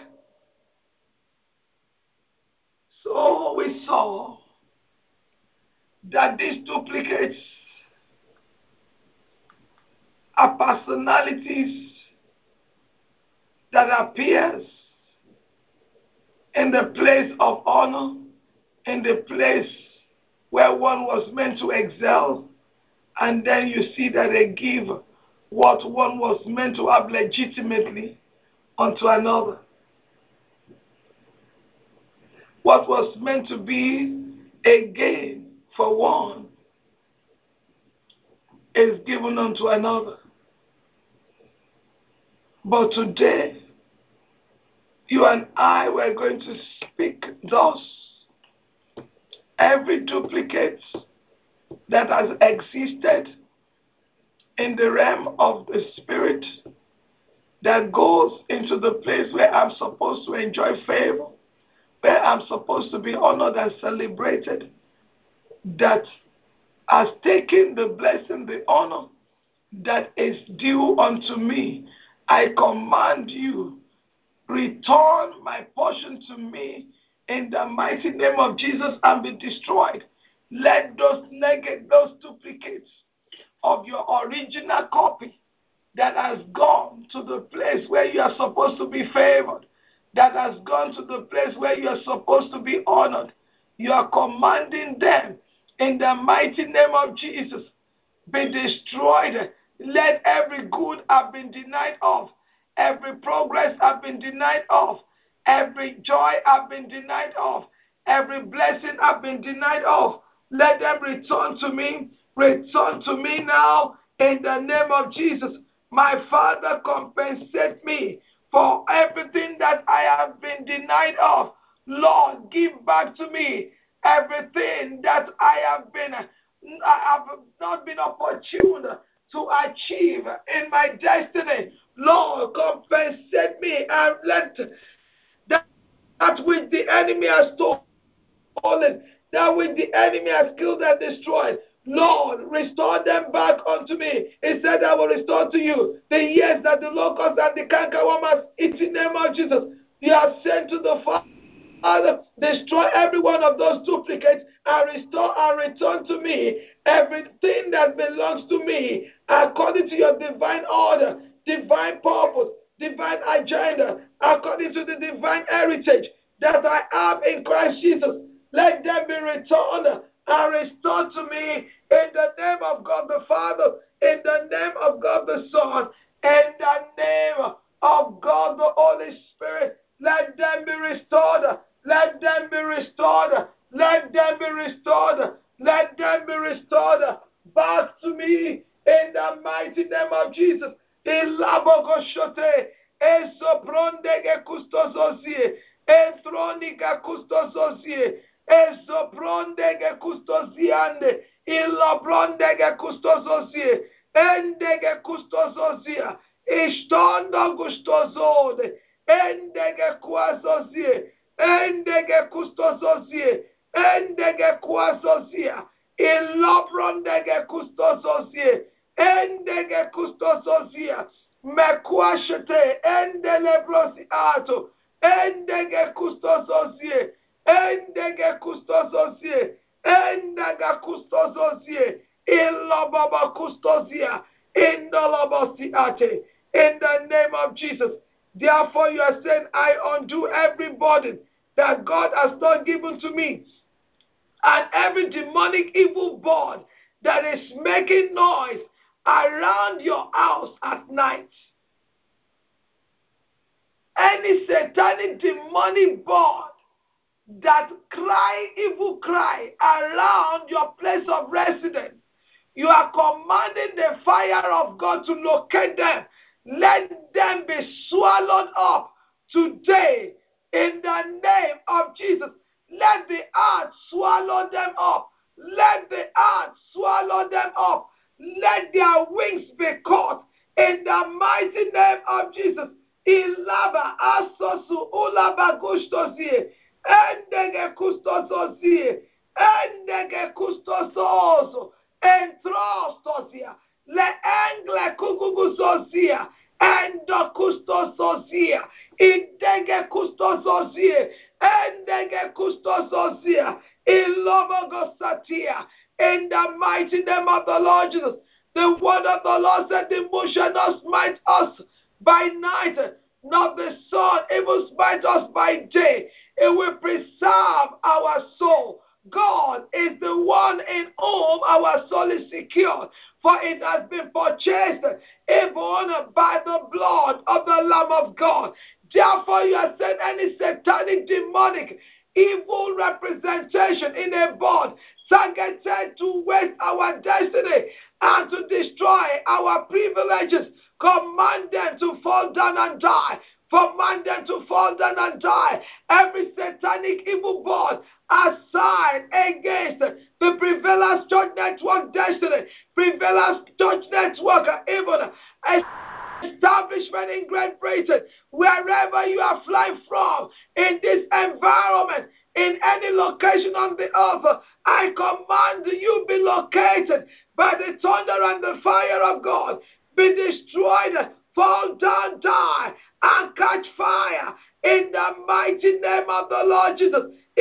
so we saw that these duplicates are personalities that appears in the place of honor, in the place where one was meant to excel, and then you see that they give what one was meant to have legitimately unto another. What was meant to be a gain for one is given unto another. But today, you and I were going to speak thus. Every duplicate that has existed in the realm of the spirit that goes into the place where I'm supposed to enjoy favor, where I'm supposed to be honored and celebrated, that has taken the blessing, the honor that is due unto me. I command you, return my portion to me in the mighty name of Jesus and be destroyed. Let those negate, those duplicates of your original copy that has gone to the place where you are supposed to be favored, that has gone to the place where you are supposed to be honored. You are commanding them in the mighty name of Jesus, be destroyed. Let every good have been denied of, every progress have been denied of, every joy have been denied of, every blessing have been denied of. Let them return to me, return to me now in the name of Jesus. My Father, compensate me for everything that I have been denied of. Lord, give back to me everything that I have been, I have not been opportune to achieve in my destiny. Lord, compensate me and let that, that which the enemy has stolen, that which the enemy has killed and destroyed, Lord, restore them back unto me. He said, I will restore to you the years that the locusts and the cankerworm has eaten. In the name of Jesus, you have sent to the Father, destroy every one of those duplicates and restore and return to me everything that belongs to me according to your divine order, divine purpose, divine agenda, according to the divine heritage that I have in Christ Jesus. Let them be returned and restored to me in the name of God the Father, in the name of God the Son, in the name of God the Holy Spirit, let them be restored. Let them be restored. Let them be restored. Let them be restored back to me in the mighty name of Jesus. Ilabogoshote, esoprondege kustososie, entronika kustososie, esoprondege kustosiande, ilobrondege kustososie, endege kustososia, ishtondo gustosode, endege kuasosie, endege kustososie, endege kuasosia, ilobrondege kustososie, endege kustososia, mekuashete, endelebrosi ato, endege kustososie, endege kustososie, endege kustososie, ilobaba kustosia, indolobosi ate, in the name of Jesus. Therefore you are saying, I undo every burden that God has not given to me, and every demonic evil board that is making noise around your house at night. Any satanic demonic board that cry evil cry around your place of residence, you are commanding the fire of God to locate them. Let them be swallowed up today in the name of Jesus. Let the earth swallow them up. Let the earth swallow them up. Let their wings be caught in the mighty name of Jesus. Ilaba asosu ulaba gustosie. Endege kustososie. Endege kustososo. Entrostosia. Le engle kukugusosia. Endo kustososia. Indege kustososie. Endege kustososia. Ilobogosatia. In the mighty name of the Lord Jesus. The word of the Lord said, the moon shall not smite us by night, not the sun, it will smite us by day. It will preserve our soul. God is the one in whom our soul is secure, for it has been purchased even by the blood of the Lamb of God. Therefore, you have said any satanic, demonic, evil representation in a board targeted to waste our destiny and to destroy our privileges, command them to fall down and die. Command them to fall down and die. Every satanic evil board assigned against the Prevailers Church Network destiny, Prevailers Church Network, even establishment in Great Britain, wherever you are flying from, in this environment, in any location on the earth, I command you be located by the thunder and the fire of God. Be destroyed, fall down, die, and catch fire in the mighty name of the Lord Jesus.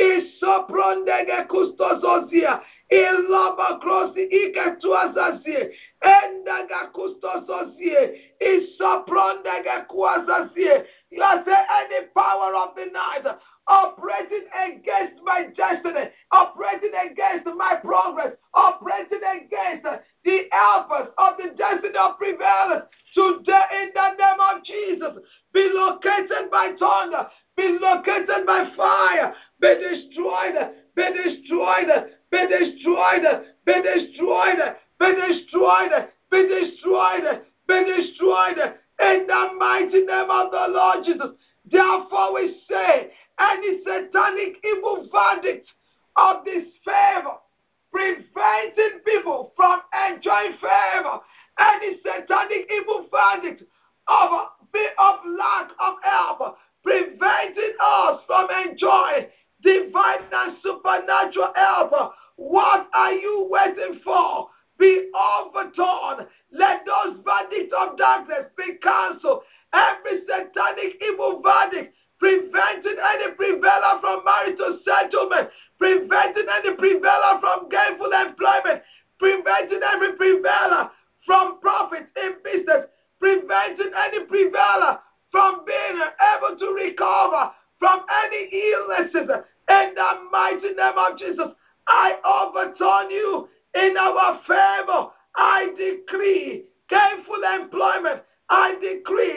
Isoprondege kustososia, ilaba krosi iketuasasie, endaga kustososie, isoprondege kuasasie. You say any power of the night operating against my destiny, operating against my progress, operating against the helpers of the destiny of prevailers, today in the name of Jesus, be located by thunder, be located by fire, be destroyed, be destroyed, be destroyed, be destroyed, be destroyed, be destroyed, be destroyed in the mighty name of the Lord Jesus. Therefore we say, any satanic evil verdict of disfavor, preventing people from enjoying favor, any satanic evil verdict of, of lack of help, preventing us from enjoying divine and supernatural help. What are you waiting for? Be overturned. Let those verdicts of darkness be cancelled. Every satanic evil verdict preventing any prevailer from marital settlement, preventing any prevailer from gainful employment, preventing every prevailer from profits in business, preventing any prevailer from being able to recover from any illnesses. In the mighty name of Jesus, I overturn you in our favor. I decree gainful employment. I decree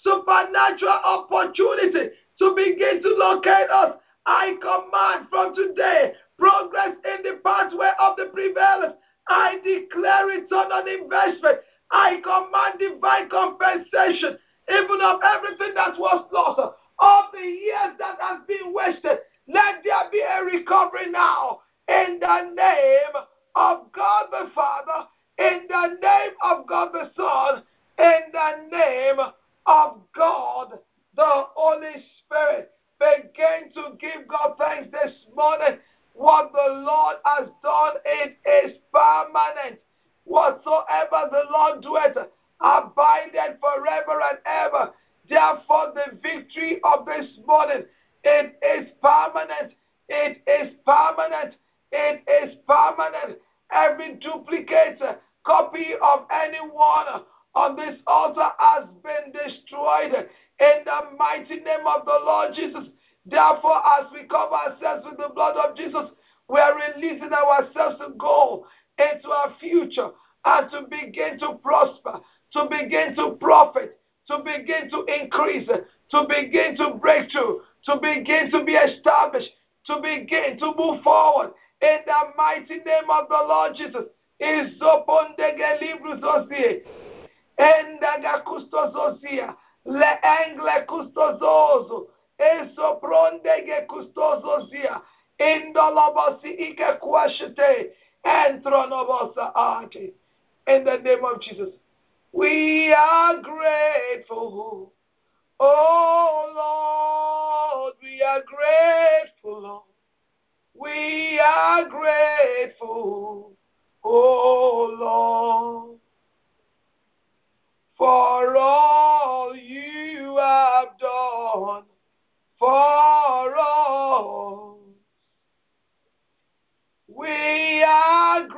supernatural opportunity to begin to locate us. I command from today progress in the pathway of the prevalence. I declare return on investment. I command divine compensation, even of everything that was lost, of the years that has been wasted. Let there be a recovery now, in the name of God the Father, in the name of God the Son, in the name of God the Holy Spirit. Begin to give God thanks this morning. What the Lord has done, it is permanent. Whatsoever the Lord doeth, abideth forever and ever. Therefore, the victory of this morning, it is permanent. It is permanent. It is permanent. Every duplicate copy of anyone on this altar has been destroyed in the mighty name of the Lord Jesus. Therefore, as we cover ourselves with the blood of Jesus, we are releasing ourselves to go into our future and to begin to prosper, to begin to profit, to begin to increase, to begin to break through, to begin to be established, to begin to move forward in the mighty name of the Lord Jesus. Izopondege libruzosie, endaga custozosia, le engle custozozo, esoprondege custozosia, indolobosi ike kwashite, entronobosa ate. In the name of Jesus, we are grateful. Oh Lord, we are grateful, Lord. We are grateful, oh Lord, for all you have done for us. We are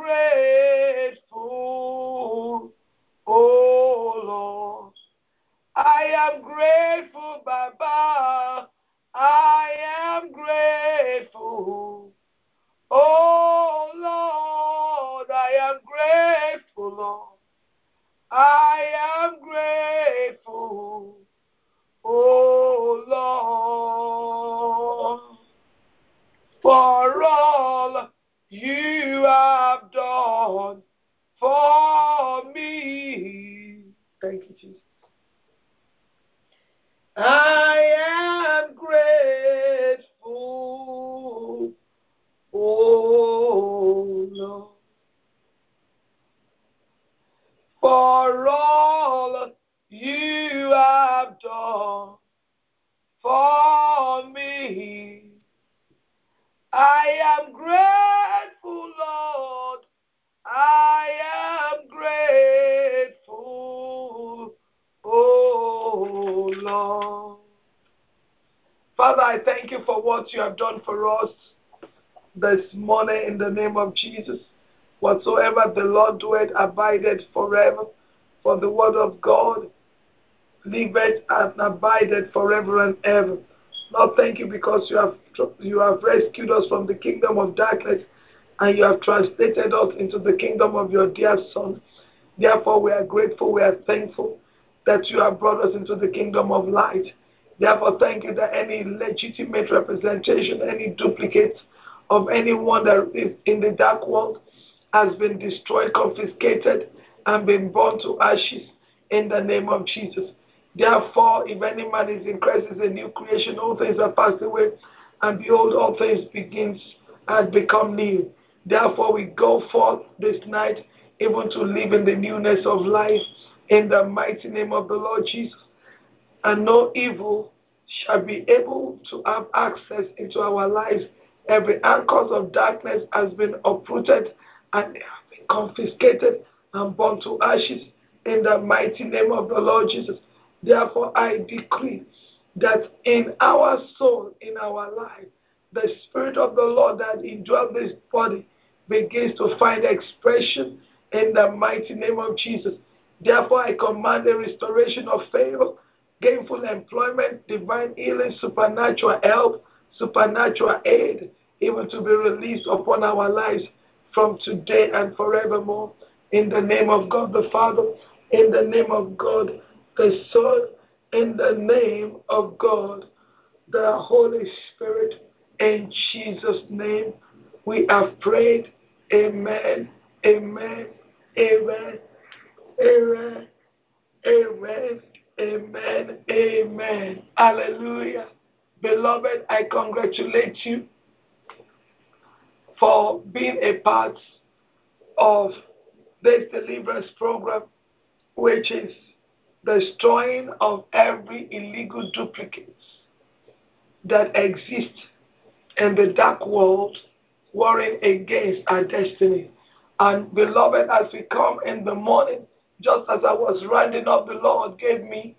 grateful, oh Lord. I am grateful, Baba. I am grateful. Oh Lord, I am grateful, Lord. I am grateful. Oh Lord, for all you have done for me. Thank you, Jesus. I am grateful, oh Lord, for all you have done for me. I am grateful, Lord. I am grateful, oh Lord. Father, I thank you for what you have done for us this morning in the name of Jesus. Whatsoever the Lord doeth abideth forever, for the word of God liveth and abideth forever and ever. Lord, thank you because you have you have rescued us from the kingdom of darkness and you have translated us into the kingdom of your dear Son. Therefore, we are grateful, we are thankful that you have brought us into the kingdom of light. Therefore, thank you that any legitimate representation, any duplicate of anyone that is in the dark world has been destroyed, confiscated, and been burned to ashes in the name of Jesus. Therefore, if any man is in Christ, is a new creation, all things are passed away, and behold, all things begins and become new. Therefore, we go forth this night, even to live in the newness of life, in the mighty name of the Lord Jesus. And no evil shall be able to have access into our lives. Every anchor of darkness has been uprooted and have been confiscated and burned to ashes in the mighty name of the Lord Jesus. Therefore, I decree that in our soul, in our life, the Spirit of the Lord that indwells this body begins to find expression in the mighty name of Jesus. Therefore, I command a restoration of favor, gainful employment, divine healing, supernatural help, supernatural aid, even to be released upon our lives from today and forevermore. In the name of God the Father, in the name of God the Son, in the name of God, the Holy Spirit. In Jesus' name, we have prayed. Amen. Amen. Amen. Amen. Amen. Amen. Amen. Hallelujah. Beloved, I congratulate you for being a part of this deliverance program, which is destroying of every illegal duplicates that exist in the dark world, warring against our destiny. And beloved, as we come in the morning, just as I was rounding up, the Lord gave me